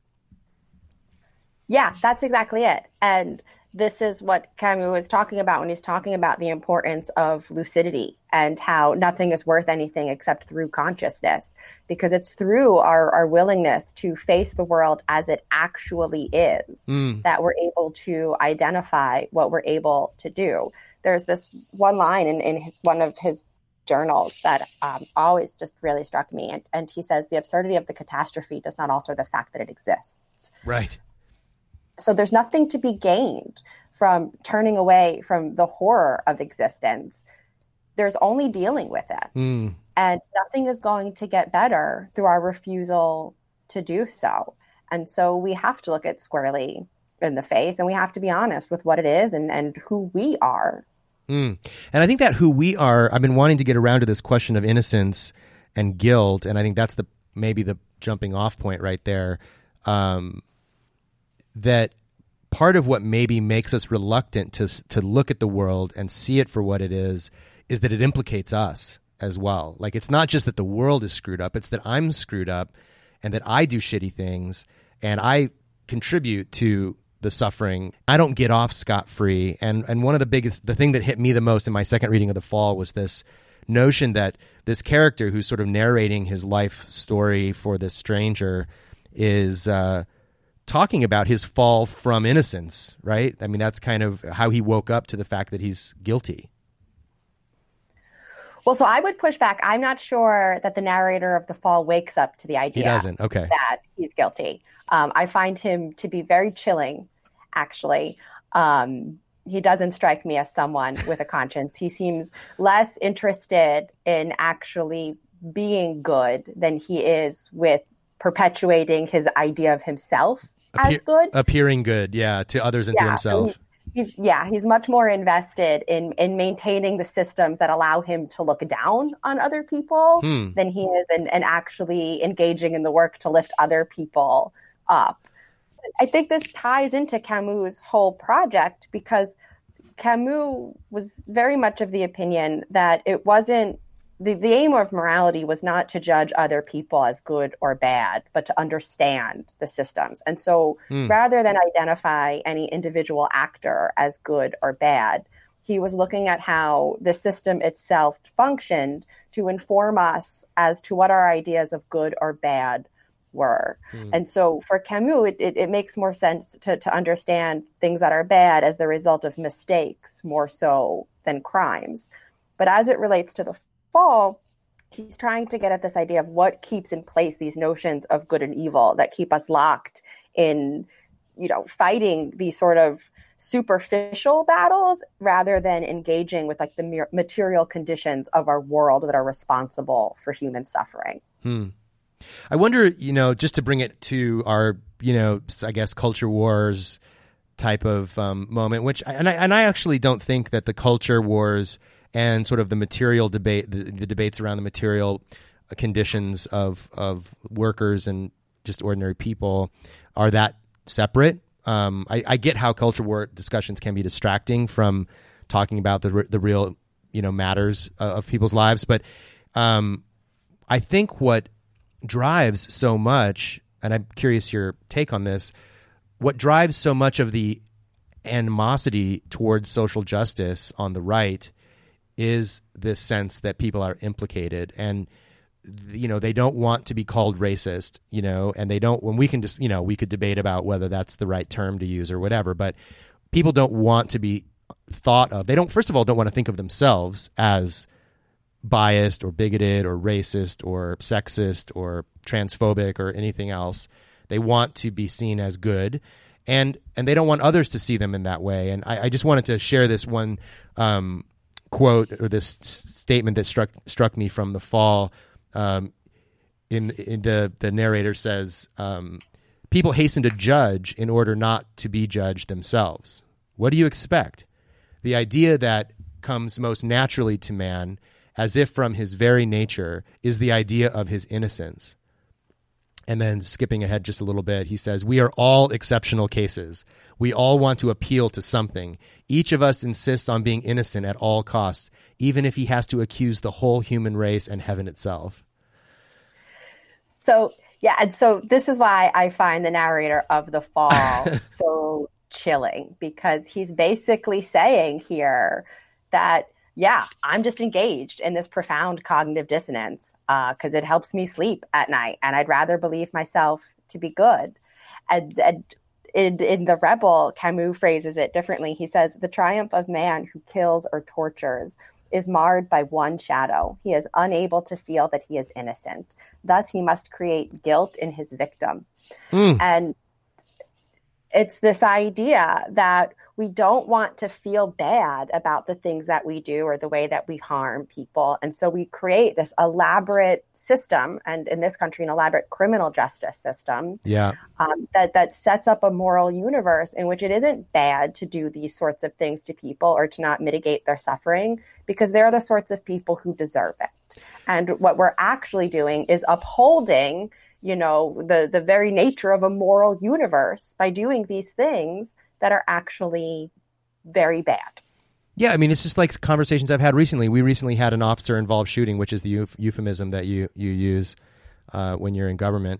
Yeah, that's exactly it. And this is what Camus was talking about when he's talking about the importance of lucidity and how nothing is worth anything except through consciousness, because it's through our willingness to face the world as it actually is that we're able to identify what we're able to do. There's this one line in one of his journals that always just really struck me. And he says, the absurdity of the catastrophe does not alter the fact that it exists. Right. So there's nothing to be gained from turning away from the horror of existence. There's only dealing with it. And nothing is going to get better through our refusal to do so. And so we have to look it squarely in the face, and we have to be honest with what it is and who we are. And I think that who we are, I've been wanting to get around to this question of innocence and guilt, and I think that's maybe the jumping off point right there. That part of what maybe makes us reluctant to look at the world and see it for what it is that it implicates us as well. Like, it's not just that the world is screwed up, it's that I'm screwed up and that I do shitty things and I contribute to the suffering. I don't get off scot-free. And one of the thing that hit me the most in my second reading of The Fall was this notion that this character who's sort of narrating his life story for this stranger is talking about his fall from innocence, right? I mean, that's kind of how he woke up to the fact that he's guilty. Well, so I would push back. I'm not sure that the narrator of The Fall wakes up to the idea that he's guilty. I find him to be very chilling, actually. He doesn't strike me as someone with a conscience. He seems less interested in actually being good than he is with perpetuating his idea of himself as good. Appearing good, to others and to himself. So he's much more invested in maintaining the systems that allow him to look down on other people than he is in actually engaging in the work to lift other people up. I think this ties into Camus' whole project, because Camus was very much of the opinion that it wasn't the aim of morality was not to judge other people as good or bad, but to understand the systems. And so rather than identify any individual actor as good or bad, he was looking at how the system itself functioned to inform us as to what our ideas of good or bad were. And so for Camus, it makes more sense to understand things that are bad as the result of mistakes more so than crimes. But as it relates to The Fall, he's trying to get at this idea of what keeps in place these notions of good and evil that keep us locked in, fighting these sort of superficial battles rather than engaging with like the material conditions of our world that are responsible for human suffering. I wonder, just to bring it to our, I guess culture wars type of moment, which I actually don't think that the culture wars and sort of the material debate, the debates around the material conditions of workers and just ordinary people are that separate. I get how culture war discussions can be distracting from talking about the real, matters of people's lives. But I think what drives so much, and I'm curious your take on this, what drives so much of the animosity towards social justice on the right is this sense that people are implicated, and they don't want to be called racist, and they don't, when we can just, we could debate about whether that's the right term to use or whatever, but people don't want to be thought of. They don't, first of all, don't want to think of themselves as biased or bigoted or racist or sexist or transphobic or anything else. They want to be seen as good, and they don't want others to see them in that way. And I just wanted to share this one quote, or this statement that struck me from the fall. In the narrator says, people hasten to judge in order not to be judged themselves. What do you expect? The idea that comes most naturally to man, as if from his very nature, is the idea of his innocence. And then skipping ahead just a little bit, he says, we are all exceptional cases. We all want to appeal to something. Each of us insists on being innocent at all costs, even if he has to accuse the whole human race and heaven itself. So, yeah, and so this is why I find the narrator of The Fall so chilling, because he's basically saying here that, yeah, I'm just engaged in this profound cognitive dissonance because it helps me sleep at night, and I'd rather believe myself to be good. And in The Rebel, Camus phrases it differently. He says, the triumph of man who kills or tortures is marred by one shadow. He is unable to feel that he is innocent. Thus, he must create guilt in his victim. And it's this idea that we don't want to feel bad about the things that we do or the way that we harm people. And so we create this elaborate system, and in this country, an elaborate criminal justice system that sets up a moral universe in which it isn't bad to do these sorts of things to people or to not mitigate their suffering, because they're the sorts of people who deserve it. And what we're actually doing is upholding the very nature of a moral universe by doing these things that are actually very bad. Yeah, I mean, it's just like conversations I've had recently. We recently had an officer-involved shooting, which is the euphemism that you use when you're in government.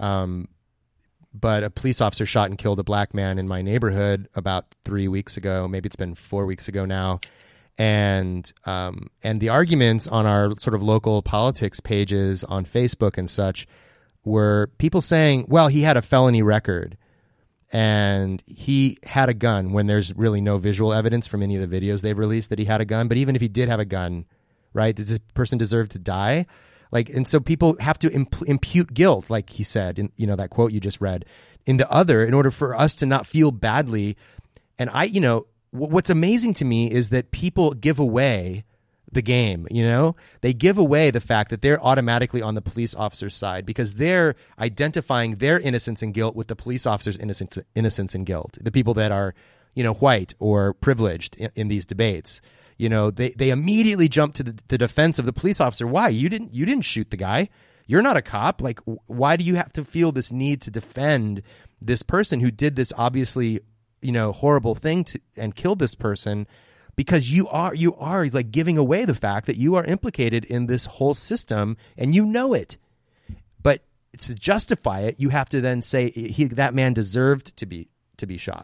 But a police officer shot and killed a black man in my neighborhood about 3 weeks ago. Maybe it's been 4 weeks ago now. And the arguments on our sort of local politics pages on Facebook and such were people saying, well, he had a felony record and he had a gun, when there's really no visual evidence from any of the videos they've released that he had a gun. But even if he did have a gun, right, does this person deserve to die? And so people have to impute guilt, like he said, in that quote you just read, in the other, in order for us to not feel badly. And what's amazing to me is that people give away the game, they give away the fact that they're automatically on the police officer's side because they're identifying their innocence and guilt with the police officer's innocence and guilt. The people that are, white or privileged in these debates, they immediately jump to the defense of the police officer. Why? You didn't shoot the guy. You're not a cop. Like, why do you have to feel this need to defend this person who did this obviously, horrible thing and killed this person? Because you are like giving away the fact that you are implicated in this whole system, and you know it. But to justify it, you have to then say that man deserved to be shot.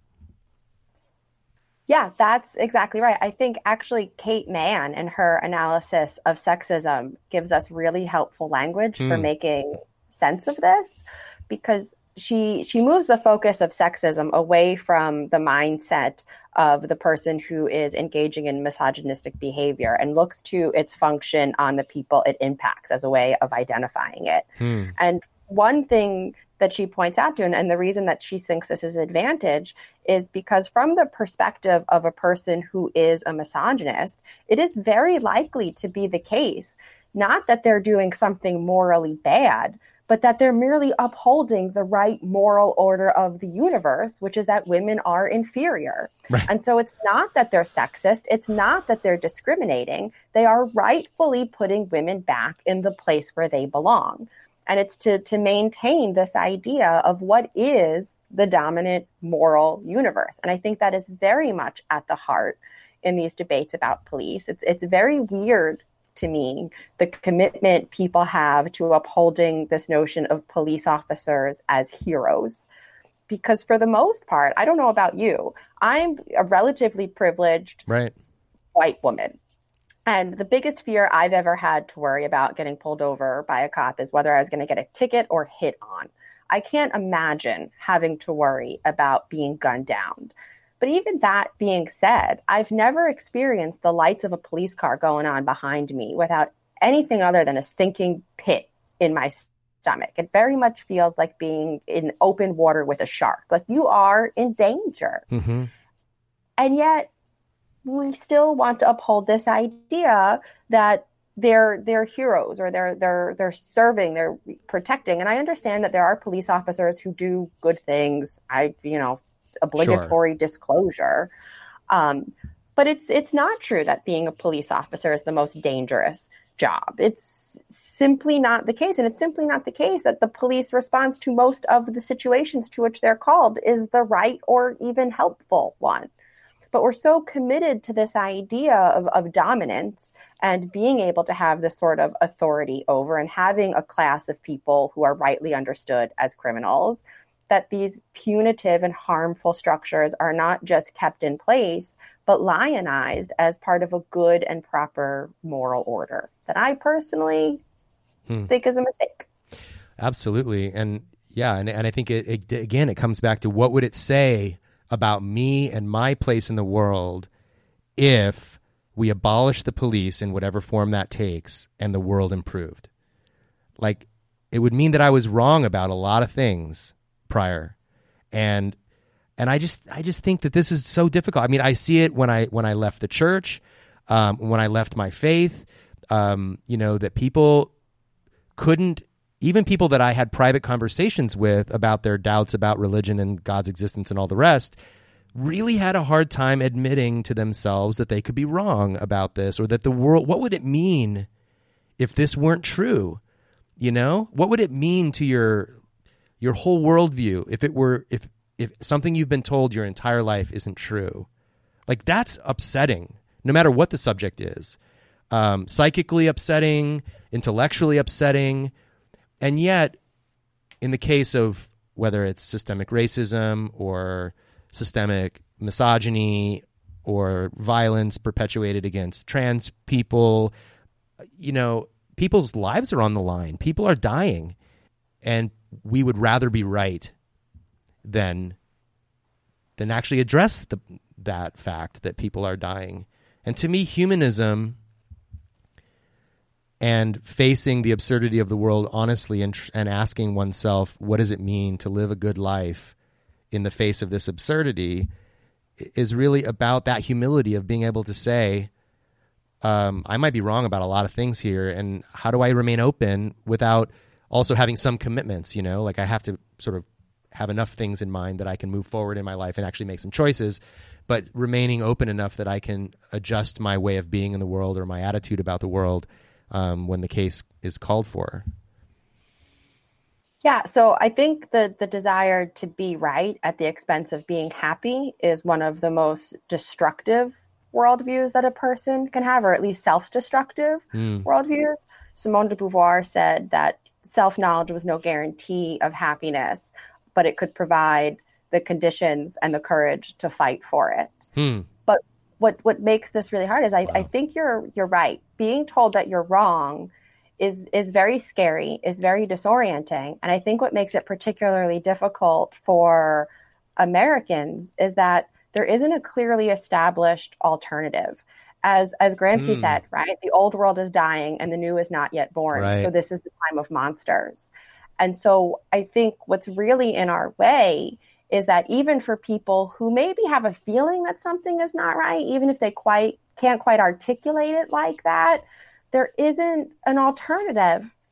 Yeah, that's exactly right. I think actually Kate Manne and her analysis of sexism gives us really helpful language for making sense of this, because she moves the focus of sexism away from the mindset of the person who is engaging in misogynistic behavior and looks to its function on the people it impacts as a way of identifying it. And one thing that she points out to, and the reason that she thinks this is an advantage, is because from the perspective of a person who is a misogynist, it is very likely to be the case, not that they're doing something morally bad, but that they're merely upholding the right moral order of the universe, which is that women are inferior. Right. And so it's not that they're sexist. It's not that they're discriminating. They are rightfully putting women back in the place where they belong. And it's to maintain this idea of what is the dominant moral universe. And I think that is very much at the heart in these debates about police. It's very weird to me, the commitment people have to upholding this notion of police officers as heroes. Because for the most part, I don't know about you, I'm a relatively privileged white woman. And the biggest fear I've ever had to worry about getting pulled over by a cop is whether I was going to get a ticket or hit on. I can't imagine having to worry about being gunned down. But even that being said, I've never experienced the lights of a police car going on behind me without anything other than a sinking pit in my stomach. It very much feels like being in open water with a shark. Like you are in danger. Mm-hmm. And yet we still want to uphold this idea that they're heroes or they're serving, they're protecting. And I understand that there are police officers who do good things. Obligatory disclosure. But it's not true that being a police officer is the most dangerous job. It's simply not the case. And it's simply not the case that the police response to most of the situations to which they're called is the right or even helpful one. But we're so committed to this idea of dominance and being able to have this sort of authority over and having a class of people who are rightly understood as criminals, that these punitive and harmful structures are not just kept in place, but lionized as part of a good and proper moral order that I personally think is a mistake. Absolutely. And yeah, and I think it comes back to what would it say about me and my place in the world if we abolish the police in whatever form that takes and the world improved. Like, it would mean that I was wrong about a lot of things prior. And I just think that this is so difficult. I mean, I see it when I left the church, when I left my faith, that people couldn't, even people that I had private conversations with about their doubts about religion and God's existence and all the rest, really had a hard time admitting to themselves that they could be wrong about this, or that the world, what would it mean if this weren't true? What would it mean to your whole worldview if something you've been told your entire life isn't true? Like, that's upsetting, no matter what the subject is. Psychically upsetting, intellectually upsetting. And yet, in the case of whether it's systemic racism or systemic misogyny or violence perpetuated against trans people, people's lives are on the line. People are dying. And we would rather be right than actually address that fact that people are dying. And to me, humanism and facing the absurdity of the world honestly and asking oneself, what does it mean to live a good life in the face of this absurdity, is really about that humility of being able to say, I might be wrong about a lot of things here, and how do I remain open without also having some commitments? Like, I have to sort of have enough things in mind that I can move forward in my life and actually make some choices, but remaining open enough that I can adjust my way of being in the world or my attitude about the world when the case is called for. Yeah, so I think the desire to be right at the expense of being happy is one of the most destructive worldviews that a person can have, or at least self-destructive worldviews. Simone de Beauvoir said that self-knowledge was no guarantee of happiness, but it could provide the conditions and the courage to fight for it. But what makes this really hard is I think you're right. Being told that you're wrong is very scary, is very disorienting. And I think what makes it particularly difficult for Americans is that there isn't a clearly established alternative. As Gramsci said, right? The old world is dying and the new is not yet born. Right. So this is the time of monsters. And so I think what's really in our way is that even for people who maybe have a feeling that something is not right, even if they can't quite articulate it like that, there isn't an alternative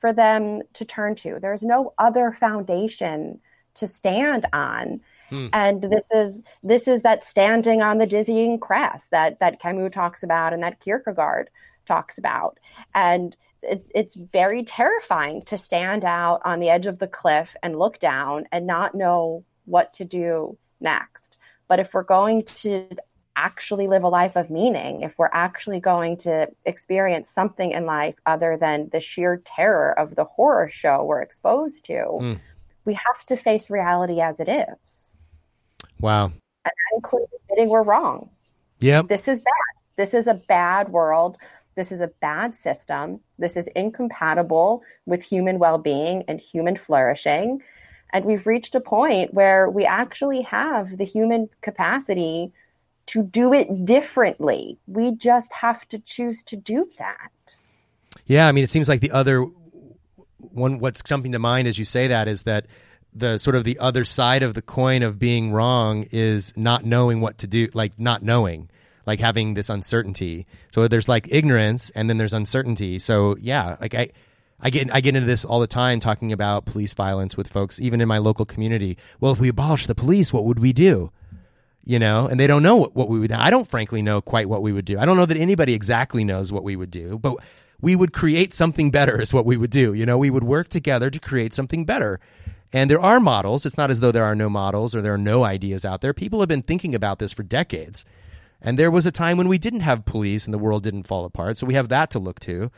for them to turn to. There's no other foundation to stand on. And this is that standing on the dizzying crest that Camus talks about and that Kierkegaard talks about. And it's very terrifying to stand out on the edge of the cliff and look down and not know what to do next. But if we're going to actually live a life of meaning, if we're actually going to experience something in life other than the sheer terror of the horror show we're exposed to, we have to face reality as it is. Wow. And that includes admitting we're wrong. Yep. This is bad. This is a bad world. This is a bad system. This is incompatible with human well-being and human flourishing. And we've reached a point where we actually have the human capacity to do it differently. We just have to choose to do that. Yeah, I mean, it seems like the other one, what's jumping to mind as you say that is that the sort of the other side of the coin of being wrong is not knowing what to do, like not knowing, like having this uncertainty. So there's like ignorance and then there's uncertainty. So yeah, like I get into this all the time talking about police violence with folks, even in my local community. Well, if we abolish the police, what would we do? You know, and they don't know what we would do. I don't frankly know quite what we would do. I don't know that anybody exactly knows what we would do, but we would create something better is what we would do. You know, we would work together to create something better. And there are models. It's not as though there are no models or there are no ideas out there. People have been thinking about this for decades. And there was a time when we didn't have police and the world didn't fall apart. So we have that to look to.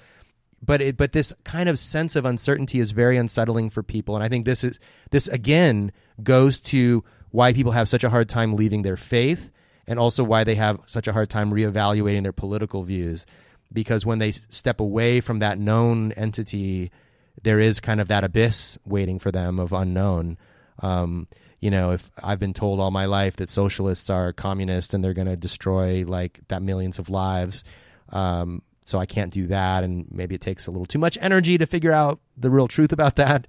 But this kind of sense of uncertainty is very unsettling for people. And I think this again goes to why people have such a hard time leaving their faith and also why they have such a hard time reevaluating their political views. Because when they step away from that known entity, there is kind of that abyss waiting for them of unknown. You know, if I've been told all my life that socialists are communist and they're going to destroy like that millions of lives, so I can't do that, and maybe it takes a little too much energy to figure out the real truth about that.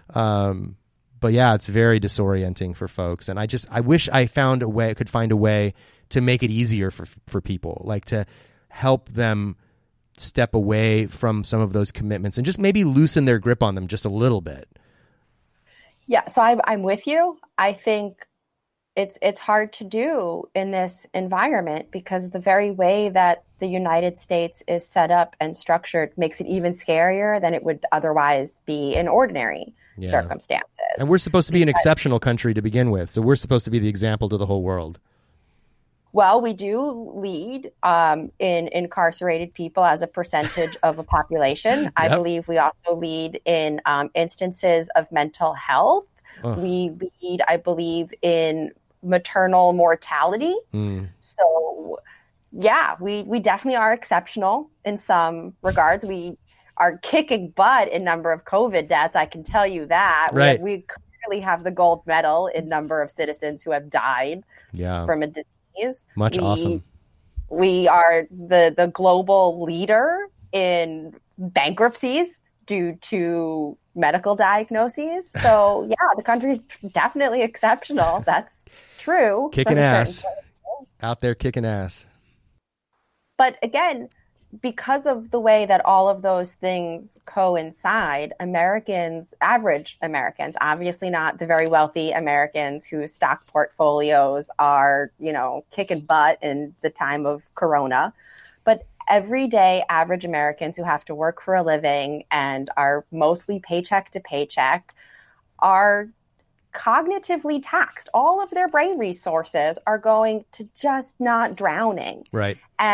But yeah, it's very disorienting for folks, and I wish I could find a way to make it easier for people, like to help them step away from some of those commitments and just maybe loosen their grip on them just a little bit. Yeah, so I'm with you. I think it's hard to do in this environment because the very way that the United States is set up and structured makes it even scarier than it would otherwise be in ordinary circumstances. And we're supposed to be an exceptional country to begin with, so we're supposed to be the example to the whole world. Well, we do lead in incarcerated people as a percentage of a population. Yep. I believe we also lead in instances of mental health. We lead, I believe, in maternal mortality. So, yeah, we definitely are exceptional in some regards. We are kicking butt in number of COVID deaths. I can tell you that. Right. We clearly have the gold medal in number of citizens who have died from a disease. Awesome. We are the global leader in bankruptcies due to medical diagnoses. So yeah, the country's definitely exceptional. That's true. Kicking ass. Out there kicking ass. But again, because of the way that all of those things coincide, average Americans, obviously not the very wealthy Americans whose stock portfolios are, kicking butt in the time of Corona, but everyday average Americans who have to work for a living and are mostly paycheck to paycheck are cognitively taxed. All of their brain resources are going to just not drowning. Right. And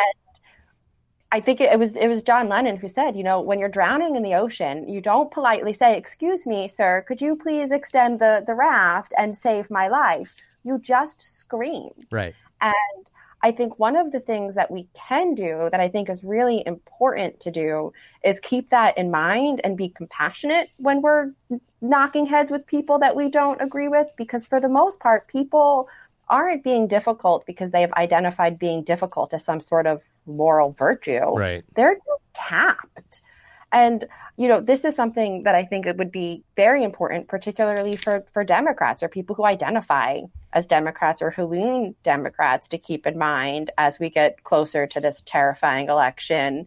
I think it was John Lennon who said, when you're drowning in the ocean, you don't politely say, "Excuse me, sir, could you please extend the raft and save my life?" You just scream. Right. And I think one of the things that we can do that I think is really important to do is keep that in mind and be compassionate when we're knocking heads with people that we don't agree with, because for the most part, people aren't being difficult because they have identified being difficult as some sort of moral virtue. Right. They're just tapped. And, this is something that I think it would be very important, particularly for Democrats or people who identify as Democrats or who lean Democrats, to keep in mind as we get closer to this terrifying election,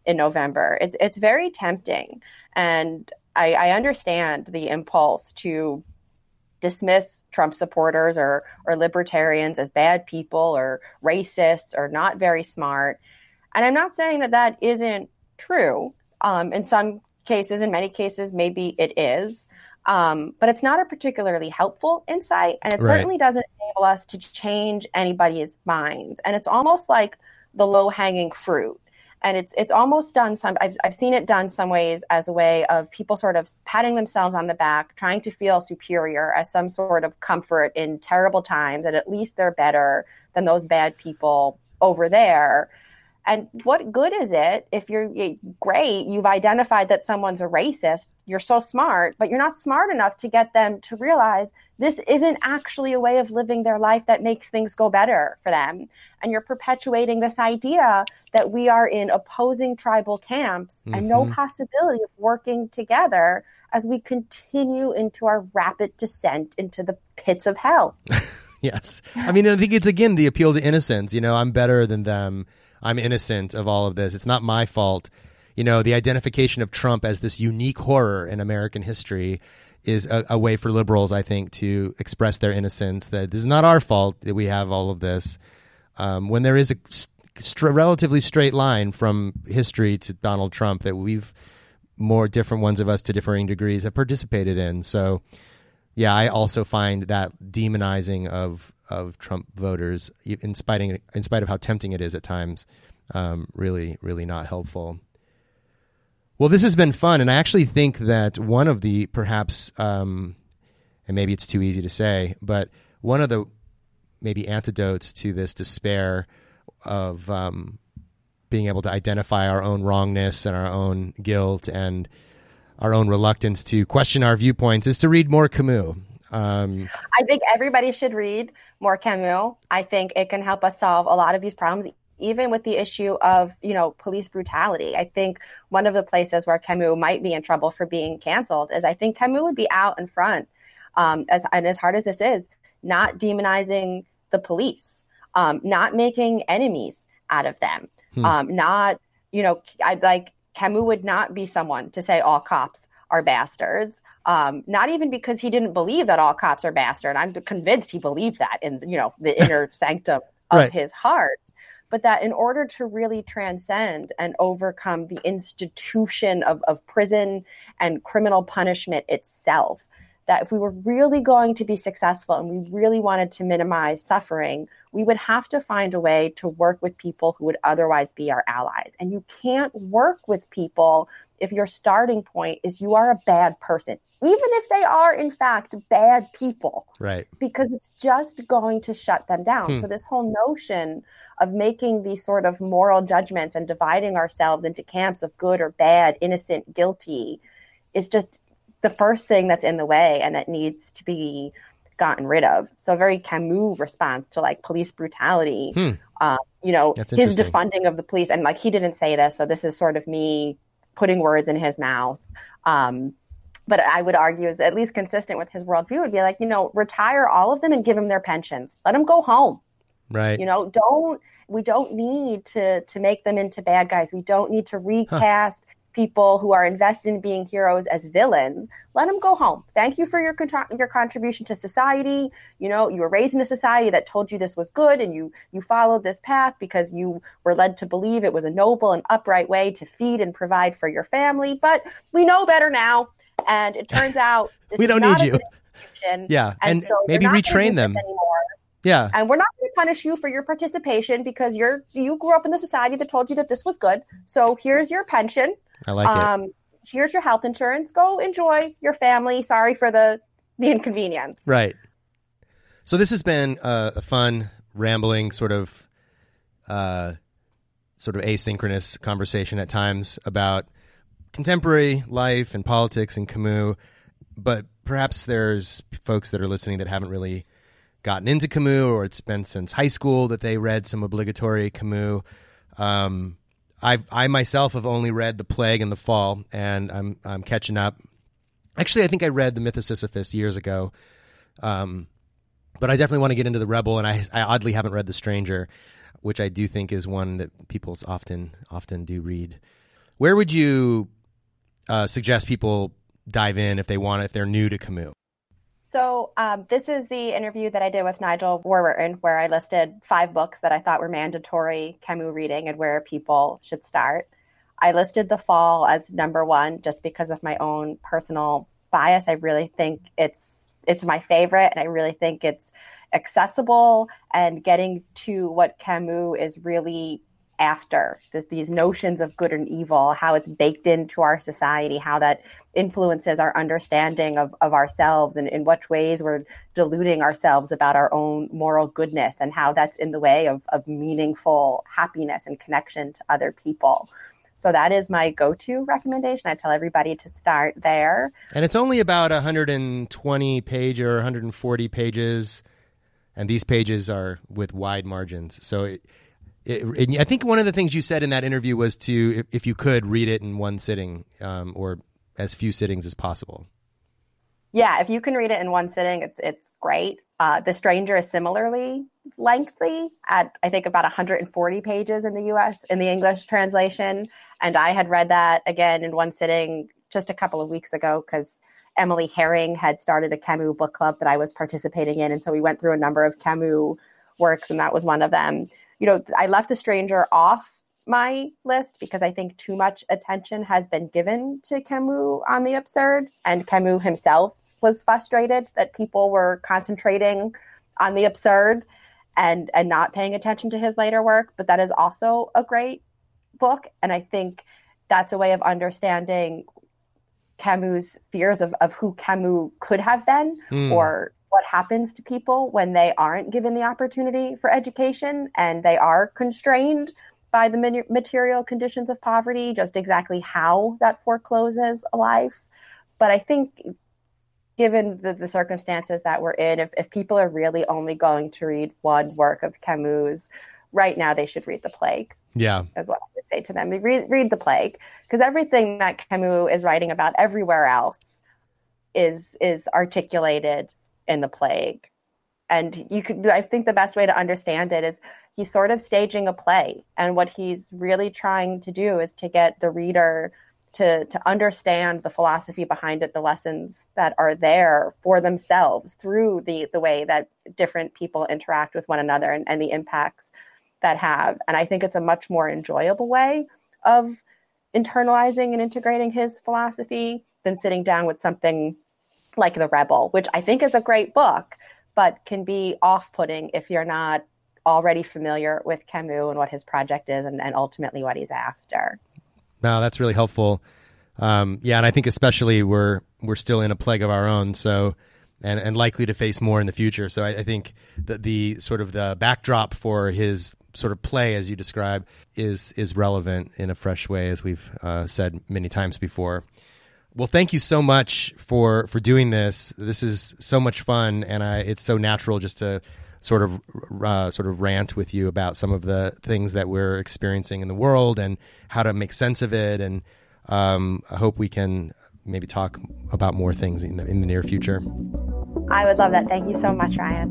in November. It's very tempting. And I understand the impulse to dismiss Trump supporters or libertarians as bad people or racists or not very smart. And I'm not saying that that isn't true. In some cases, in many cases, maybe it is. But it's not a particularly helpful insight. And it certainly doesn't enable us to change anybody's minds. And it's almost like the low-hanging fruit. And it's almost done I've seen it done some ways as a way of people sort of patting themselves on the back, trying to feel superior as some sort of comfort in terrible times, that at least they're better than those bad people over there. And what good is it if you're great, you've identified that someone's a racist, you're so smart, but you're not smart enough to get them to realize this isn't actually a way of living their life that makes things go better for them. And you're perpetuating this idea that we are in opposing tribal camps and no possibility of working together as we continue into our rapid descent into the pits of hell. Yes. I mean, I think it's, again, the appeal to innocence. I'm better than them. I'm innocent of all of this. It's not my fault. The identification of Trump as this unique horror in American history is a way for liberals, I think, to express their innocence, that this is not our fault that we have all of this. When there is a relatively straight line from history to Donald Trump that more different ones of us to differing degrees have participated in. So, yeah, I also find that demonizing of Trump voters, in spite of how tempting it is at times, really, really not helpful. Well, this has been fun, and I actually think that one of the perhaps, and maybe it's too easy to say, but one of the maybe antidotes to this despair of being able to identify our own wrongness and our own guilt and our own reluctance to question our viewpoints is to read more Camus. I think everybody should read more Camus. I think it can help us solve a lot of these problems, even with the issue of, police brutality. I think one of the places where Camus might be in trouble for being canceled is I think Camus would be out in front, as hard as this is, not demonizing the police, not making enemies out of them, Camus would not be someone to say all cops are bastards, not even because he didn't believe that all cops are bastards. I'm convinced he believed that in, the inner sanctum of his heart. But that in order to really transcend and overcome the institution of prison and criminal punishment itself, that if we were really going to be successful and we really wanted to minimize suffering, we would have to find a way to work with people who would otherwise be our allies. And you can't work with people if your starting point is you are a bad person, even if they are, in fact, bad people. Right. Because it's just going to shut them down. So this whole notion of making these sort of moral judgments and dividing ourselves into camps of good or bad, innocent, guilty, is just the first thing that's in the way and that needs to be gotten rid of. So a very Camus response to police brutality, his defunding of the police. And he didn't say this, so this is sort of me putting words in his mouth. But I would argue is at least consistent with his worldview would be retire all of them and give them their pensions. Let them go home. Right. We don't need to make them into bad guys. We don't need to recast people who are invested in being heroes as villains. Let them go home. Thank you for your contribution to society. You were raised in a society that told you this was good, and you followed this path because you were led to believe it was a noble and upright way to feed and provide for your family. But we know better now, and it turns out this we don't is not need you. Yeah, and so maybe retrain them anymore. Yeah. And we're not going to punish you for your participation because you grew up in the society that told you that this was good. So here's your pension. I like it. Here's your health insurance. Go enjoy your family. Sorry for the inconvenience. Right. So this has been a fun, rambling, sort of asynchronous conversation at times about contemporary life and politics and Camus. But perhaps there's folks that are listening that haven't really gotten into Camus, or it's been since high school that they read some obligatory Camus. I myself have only read The Plague and The Fall, and I'm catching up. Actually, I think I read The Myth of Sisyphus years ago, but I definitely want to get into The Rebel, and I oddly haven't read The Stranger, which I do think is one that people often do read. Where would you suggest people dive in if they're new to Camus? So this is the interview that I did with Nigel Warburton, where I listed 5 books that I thought were mandatory Camus reading and where people should start. I listed The Fall as number 1 just because of my own personal bias. I really think it's my favorite, and I really think it's accessible and getting to what Camus is really after, these notions of good and evil, how it's baked into our society, how that influences our understanding of ourselves, and in what ways we're deluding ourselves about our own moral goodness, and how that's in the way of meaningful happiness and connection to other people. So that is my go-to recommendation. I tell everybody to start there. And it's only about 120 page or 140 pages, and these pages are with wide margins. So I think one of the things you said in that interview was to, if you could, read it in one sitting, or as few sittings as possible. Yeah, if you can read it in one sitting, it's great. The Stranger is similarly lengthy at, I think, about 140 pages in the U.S. in the English translation. And I had read that again in one sitting just a couple of weeks ago because Emily Herring had started a Camus book club that I was participating in. And so we went through a number of Camus works, and that was one of them. You know, I left The Stranger off my list because I think too much attention has been given to Camus on the absurd, and Camus himself was frustrated that people were concentrating on the absurd and not paying attention to his later work. But that is also a great book, and I think that's a way of understanding Camus' fears of who Camus could have been, or what happens to people when they aren't given the opportunity for education and they are constrained by the material conditions of poverty, just exactly how that forecloses a life. But I think given the circumstances that we're in, if people are really only going to read one work of Camus, right now they should read The Plague. Yeah. Is what I would say to them. Read The Plague, because everything that Camus is writing about everywhere else is articulated in The Plague. And I think the best way to understand it is he's sort of staging a play. And what he's really trying to do is to get the reader to understand the philosophy behind it, the lessons that are there for themselves through the way that different people interact with one another and the impacts that have. And I think it's a much more enjoyable way of internalizing and integrating his philosophy than sitting down with something like The Rebel, which I think is a great book, but can be off-putting if you're not already familiar with Camus and what his project is and ultimately what he's after. No, that's really helpful. And I think especially we're still in a plague of our own, so and likely to face more in the future. So I think that the sort of the backdrop for his sort of play, as you describe, is relevant in a fresh way, as we've said many times before. Well, thank you so much for doing this. This is so much fun, and it's so natural just to sort of rant with you about some of the things that we're experiencing in the world and how to make sense of it. And I hope we can maybe talk about more things in the near future. I would love that. Thank you so much, Ryan.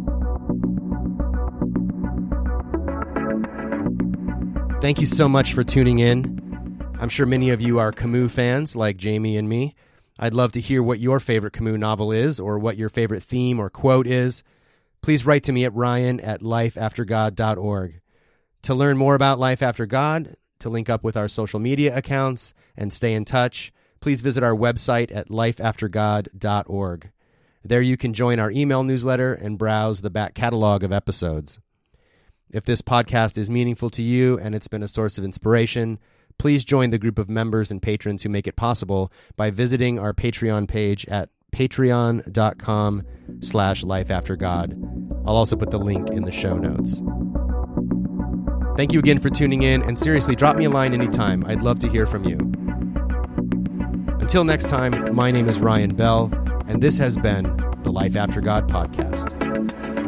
Thank you so much for tuning in. I'm sure many of you are Camus fans like Jamie and me. I'd love to hear what your favorite Camus novel is or what your favorite theme or quote is. Please write to me at ryan@lifeaftergod.org. To learn more about Life After God, to link up with our social media accounts and stay in touch, please visit our website at lifeaftergod.org. There you can join our email newsletter and browse the back catalog of episodes. If this podcast is meaningful to you and it's been a source of inspiration, please join the group of members and patrons who make it possible by visiting our Patreon page at patreon.com/lifeaftergod. I'll also put the link in the show notes. Thank you again for tuning in, and seriously, drop me a line anytime. I'd love to hear from you. Until next time, my name is Ryan Bell, and this has been the Life After God podcast.